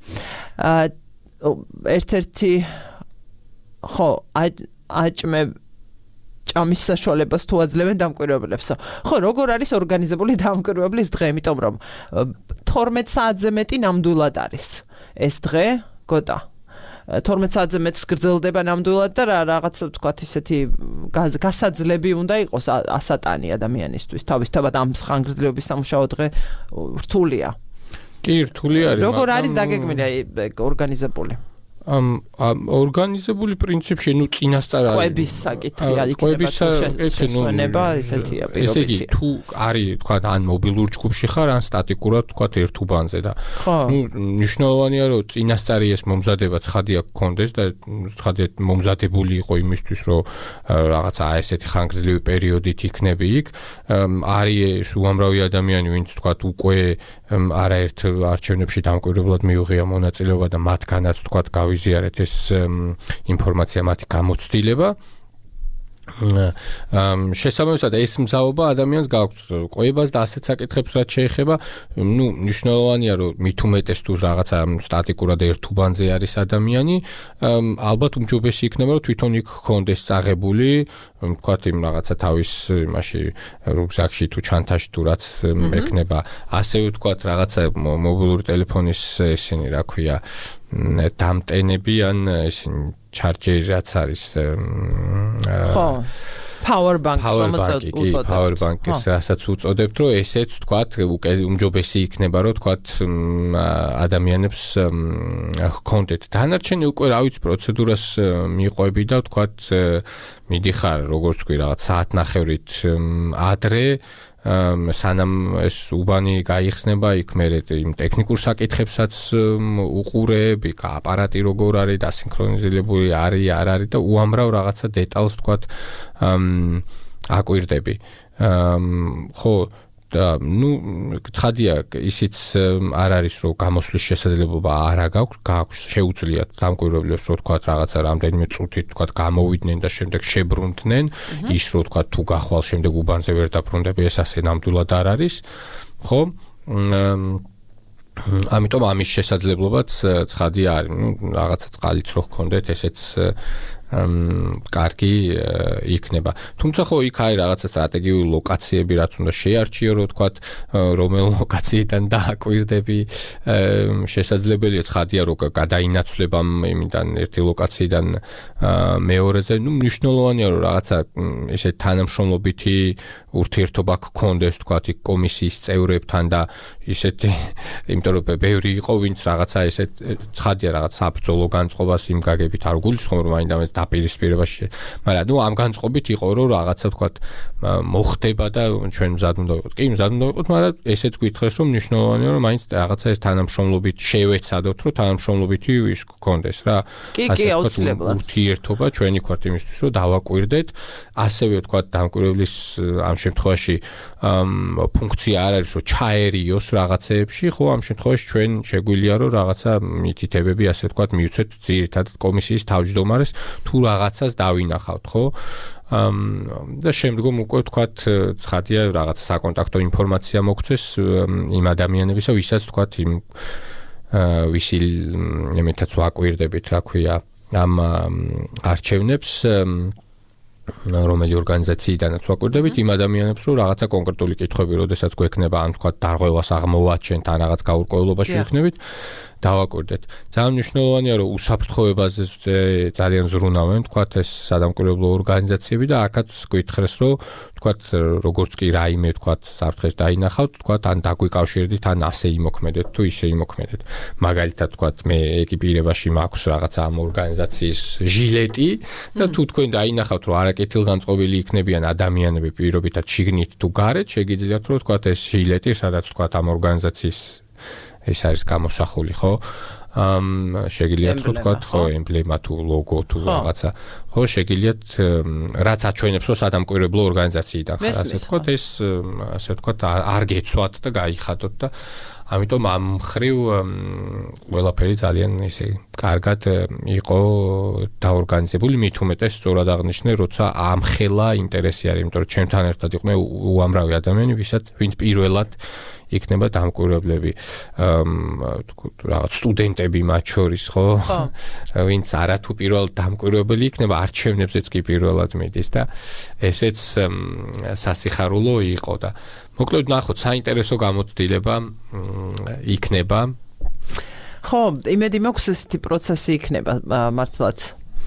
ერთ-ერთი ხო, აჭმე ჭამის საშუალებას თუ აძლევენ დამკვირვებლებსო. ხო, როგორ არის ორგანიზებული დამკვირვებლის დღე, იმიტომ რომ თორმეტ საათზე მეტი ნამდვილად არის ეს დღე. გოტა. თორმეტ საათზე მეტს გრძელდება ნამდვილად და რაღაცა ვთქვათ ისეთი გასაძლები უნდა იყოს ასატანი ადამიანისთვის. თავისთავად ამ ხანგრძლივობის სამუშაო დღე რთულია. კი, რთული არის. როგორ არის დაგეგმილი ორგანიზებული? ამ ორგანიზებული პრინციპში, ну, წინასწარ არის. ყვების საკითხია, იქნება შესვენება, ესეთია პირობითი. ესე იგი, თუ არის, თქვა, ან მობილურ ჯგუფში ხარ, ან სტატიკურად, თქვა, ერთ უბანზე და ну, მნიშვნელოვანია, რომ წინასწარი ეს მომზადება ცხადია გქონდეს და ცხადია მომზადებული იყო იმისთვის, რომ რაღაცა ესეთი ხანგრძლივი პერიოდით იქნები იქ. არის უამრავი ადამიანი, ვინც, თქვა, უკვე არაერთ არჩევნებში დამკვირვებლად მიუღია მონაწილეობა და მათგანაც, თქვა, გავი გავიზიარეთ ეს ინფორმაცია, მათი გამოცდილება. შესაბამისად ეს მზაობა ადამიანს გააქვს ყვებას და ასეთ საკითხებს რაც შეეხება, ну, მნიშვნელოვანია რომ მით უმეტეს თუ რაღაცა სტატიკურად ერთუბანზე არის ადამიანი, ალბათ უმჯობესი იქნება რომ თვითონ იქ ჰქონდეს წაღებული, ვთქვათ იმ რაღაცა თავის იმაში რუგზაკში თუ ჩანთაში თუ რაც ეკნება, ასევე ვთქვათ რაღაცა მობილური ტელეფონის ესენი რა ქვია დამტენები ან ესენი ჩარჯერი რაც არის ხო power bank რომელსაც უწოდებთ power bank-ის რასაც უწოდებთ რომ ესეც ვთქვათ უმჯობესი იქნება რომ ვთქვათ ადამიანებს ჰქონდეთ დანარჩენი უკვე რა ვიცი პროცედურას მიყვები და ვთქვათ მიდიხარ როგორც თქვი რაღაც საათნახევრით ადრე სანამ ეს უბანი გაიხსნება იქ მე იმ ტექნიკურ საკითხებსაც უყურებ, იქ აპარატი როგორ არის დასინქრონიზებული არის არ არის და უამრავ რაღაცა დეტალს ვთქვათ აკვირდები. ხო და ნუ ცხადია ისიც არ არის რომ გამოსვლის შესაძლებლობა არ აქვს, გააქვს შეუძლიათ დამკვირვებლებს რომ თქვათ რაღაცა რამდენიმე წუთით თქვათ გამოვიდნენ და შემდეგ შებრუნდნენ, ის რომ თქვათ თუ გახვალ შემდეგ უბანზე ვერ დაბრუნდები, ეს ასე ნამდვილად არ არის, ხო? ამიტომ ამის შესაძლებლობაც ცხადია არის, ნუ რაღაცა წყალიც რო გქონდეთ, ესეც კარგი იქნება. თუმცა ხო იქ არის რაღაცა სტრატეგიული ლოკაციები, რაც უნდა შეარჩიო, რომ თქვათ, რომელ ლოკაციიდან დააკვირდები, შესაძლებელია ცხადია, რომ გადაინაცვლება იმიდან ერთი ლოკაციიდან მეორეზე, ну, მნიშვნელოვანია, რომ რაღაცა ესე თანამშრომლობითი ურთიერთობა გქონდეს, თქვათ, იქ კომისიის წევრებთან და ისეთი, იმიტომ რომ ბევრი იყო, ვინც რაღაცა ესე ცხადია რაღაც საბრძოლო განწყობას იმ გაგებით არ გულისხმობ, რომ მაინდა ამას დაპირისპირებაში. მაგრამ ნუ ამ განწყობით იყო რომ რაღაცა ვთქვათ მოხდება და ჩვენ მზად უნდა ვიყოთ. კი, მზად უნდა ვიყოთ, მაგრამ ესეც გითხრეს რომ მნიშვნელოვანია რომ მაინც რაღაცა ეს თანამშრომლობით შევეცადოთ, რომ თანამშრომლობითი ის გქონდეს რა. ასე ვთქვათ, ურთიერთობა ჩვენი ვთქვათ იმისთვის რომ დავაკვირდეთ, ასევე ვთქვათ დამკვირვებლის ამ შემთხვევაში ფუნქცია არ არის რომ ჩაერიოს რაღაცეებში, ხო, ამ შემთხვევაში ჩვენ შეგვიძლია რომ რაღაცა მითითებები ასე ვთქვათ მივცეთ ძირითადად კომისიის თავმჯდომარეს თუ რაღაცას დავინახავთ, ხო? და შემდგომ უკვე ვთქვათ, ცხადია რაღაც საკონტაქტო ინფორმაცია მოგცეს იმ ადამიანებისა, ვისაც ვთქვათ იმ ვისი იმითაც ვაკვირდებით, რა ქვია, ამ არჩევნებს რომელი ორგანიზაციიდანაც ვაკვირდებით იმ ადამიანებს, რომ რაღაცა კონკრეტული კითხვები, როდესაც გვექნება, ან თქვათ დარღვევას აღმოვაჩენთ, ან რაღაც გაურკვევლობაში ვიქნებით, დავაკვირდეთ. ძალიან მნიშვნელოვანია, რომ უსაფრთხოებაზე ძალიან ზრუნავენ, თქვათ, ეს სადამკვირვებლო ორგანიზაციები და აქაც გითხრეს, რომ თქვათ, როგორც კი რაიმე, თქვათ, საფრთხეს დაინახავთ, თქვათ, ან დაგვიკავშირდით, ან ასე იმოქმედეთ, თუ ისე იმოქმედეთ. მაგალითად, თქვათ, მე ეკიპირებაში მაქვს რაღაცა ამ ორგანიზაციის ჟილეტი და თუ თქვენ დაინახავთ, რომ არაკეთილგანწყობილი იქნებიან ადამიანები პირობითად შიგნით თუ გარეთ, შეგიძლიათ, რომ თქვათ, ეს ჟილეტი, სადაც თქვათ, ამ ორგანიზაციის ეს არის გამოსახული, ხო? ამ შეგიძლიათ რომ თქვათ, ხო, ემბლემა თუ ლოგო თუ რაღაცა, ხო, შეგიძლიათ რაც აჩვენებს, რომ სადამკვირვებლო ორგანიზაციიდან ხარ, ასე ვთქვათ, ეს ასე ვთქვათ, არ გეცვათ და გაიხადოთ და ამიტომ ამ ხრივ ყველაფერი ძალიან ისე კარგად იყო დაორგანიზებული, მით უმეტეს სწორად აღნიშნე, როცა ამხელა ინტერესი არის, იმიტომ რომ ჩემთან ერთად იყვნენ უამრავი ადამიანი, ვისაც ვინც პირველად იქნება დამკვირვებლები, რაღაც სტუდენტები მათ შორის, ხო? ვინც არათუ პირველად დამკვირვებელი იქნება, არჩევნებზეც კი პირველად მიდის და ესეც სასიხარულო იყო და მოკლედ ნახოთ, საინტერესო გამოცდილება იქნება. ხო, იმედი მაქვს ესეთი პროცესი იქნება მართლაც.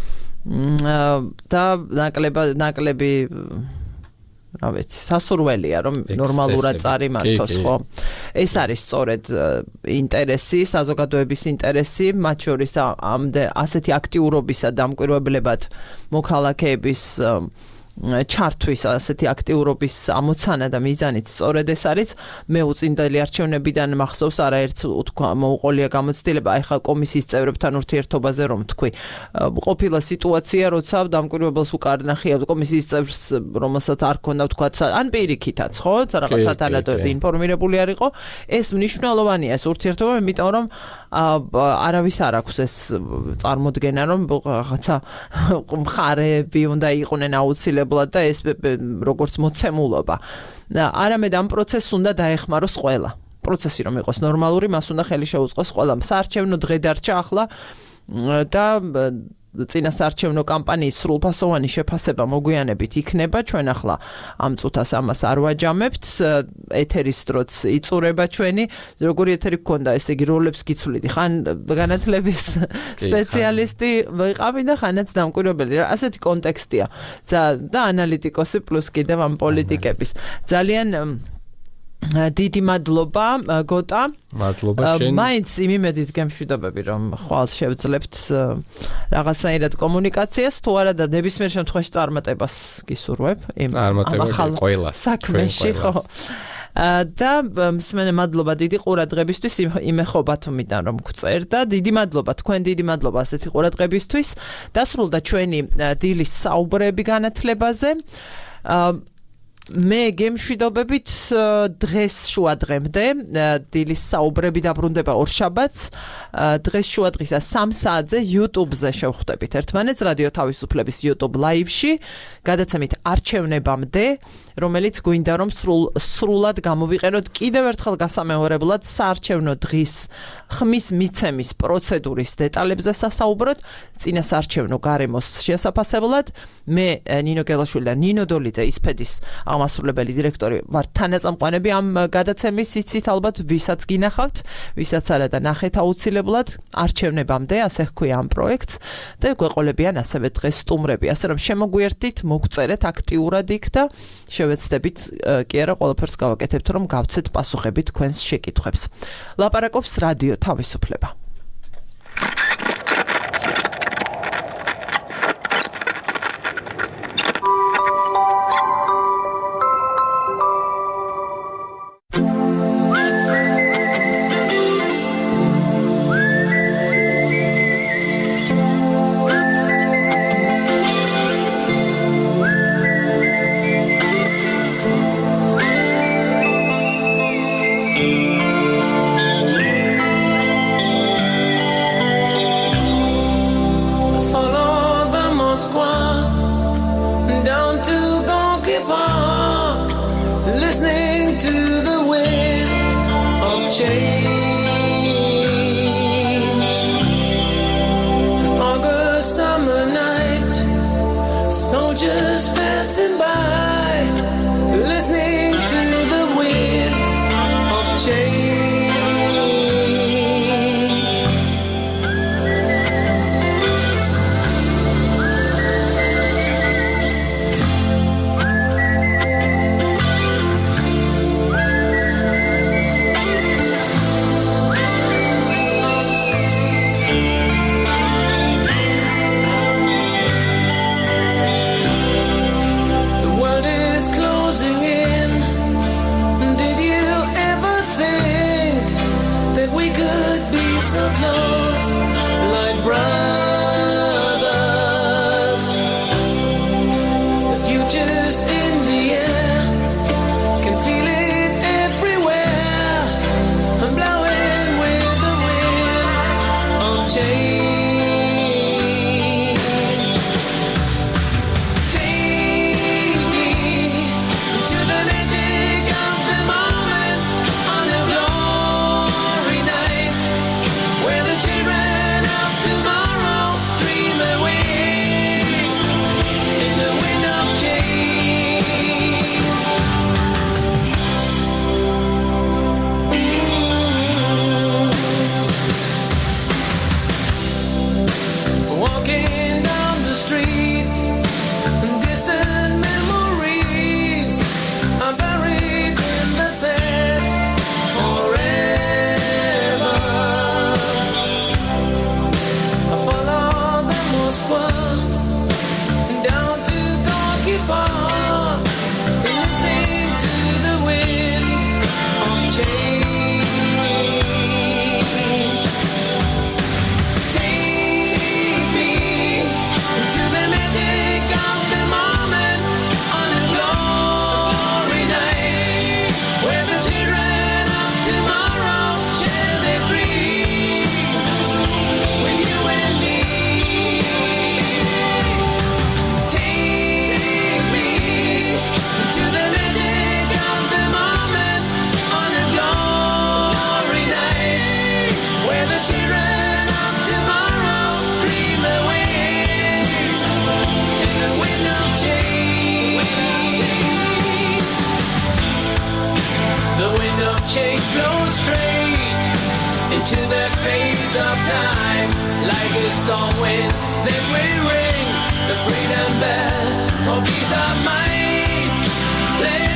და ნაკლება ნაკლები რა ვიცი, სასურველია რომ ნორმალურად წარიმართოს, ხო? ეს არის სწორედ ინტერესი, საზოგადოების ინტერესი, მათ შორის ამ ასეთი აქტიურობისა დამკვირვებლებად მოქალაქეების ჩართვის ასეთი აქტიურობის ამოცანა და მიზანით სწორედ ეს არის მე უწინდელი არჩევნებიდან მახსოვს არაერთ თქვა მოუყოლია გამოცდილება აი ხა კომისიის წევრებთან ურთიერთობაზე რომ თქვი ყოფილა სიტუაცია როცა დამკვირვებელს უკარნახია კომისიის წევრს რომელსაც არ ქონდა თქვა ან პირიქითაც ხო რაღაცა თანადოდ ინფორმირებული არ იყო ეს მნიშვნელოვანია ეს ურთიერთობა იმიტომ რომ არავის არ აქვს ეს წარმოდგენა რომ რაღაცა მხარეები უნდა იყვნენ აუცილებლად და ეს როგორც მოცემულობა. არამედ ამ პროცესს უნდა დაეხმაროს ყველა. პროცესი რომ იყოს ნორმალური, მას უნდა ხელი შეუწყოს ყველა. საარჩევნო დღე დარჩა ახლა და წინასაარჩევნო კამპანიის სრულფასოვანი შეფასება მოგვიანებით იქნება. ჩვენ ახლა ამ წუთას ამას არ ვაჯამებთ. ეთერის დროც იწურება ჩვენი. როგორი ეთერი გქონდა, ესე იგი როლებს გიცვლიდი. ხან განათლების სპეციალისტი ვიყავი და ხანაც დამკვირვებელი. ასეთი კონტექსტია. და ანალიტიკოსი პლუს კიდევ ამ პოლიტიკების. ძალიან დიდი მადლობა გოტა. მადლობა შენ. მაინც იმ იმედით გემშვიდობები რომ ხვალ შევძლებთ რაღაცნაირად კომუნიკაციას თუ არა და ნებისმიერ შემთხვევაში წარმატებას გისურვებ იმ ახალ ყველას საქმეში ხო და მსმენე მადლობა დიდი ყურადღებისთვის იმეხობა თუმიდან რომ გწერ და დიდი მადლობა თქვენ დიდი მადლობა ასეთი ყურადღებისთვის დასრულდა ჩვენი დილის საუბრები განათლებაზე მე გემშვიდობებით დღეს შუადღემდე დილის საუბრები დაბრუნდება ორშაბათს დღეს შუადღისა სამ საათზე YouTube-ზე შევხვდებით ერთმანეთს რადიო თავისუფლების YouTube live-ში გადაცემით არჩევნებამდე რომელიც გვინდა რომ სრულ სრულად გამოვიყენოთ კიდევ ერთხელ გასამეორებლად საარჩევნო დღის ხმის მიცემის პროცედურის დეტალებზე სასაუბროთ წინასაარჩევნო გარემოს შესაფასებლად მე ნინო გელაშვილი და ნინო დოლიძე ისფედის აღმასრულებელი დირექტორი ვარ თანაწამყვანები ამ გადაცემის იცით ალბათ ვისაც გინახავთ ვისაც არა და ნახეთ აუცილებლად არჩევნებამდე ასე ჰქვია ამ პროექტს და გვეყოლებიან ასევე დღეს სტუმრები ასე რომ შემოგვიერთდით მოგწერეთ აქტიურად იქ და შევეცდებით კი არა ყველაფერს გავაკეთებთ რომ გავცეთ პასუხები თქვენს შეკითხვებს ლაპარაკობს რადიო თავისუფლება The wind of change blows straight into the face of time. Like a storm wind, then we ring the freedom bell for peace of mind. Play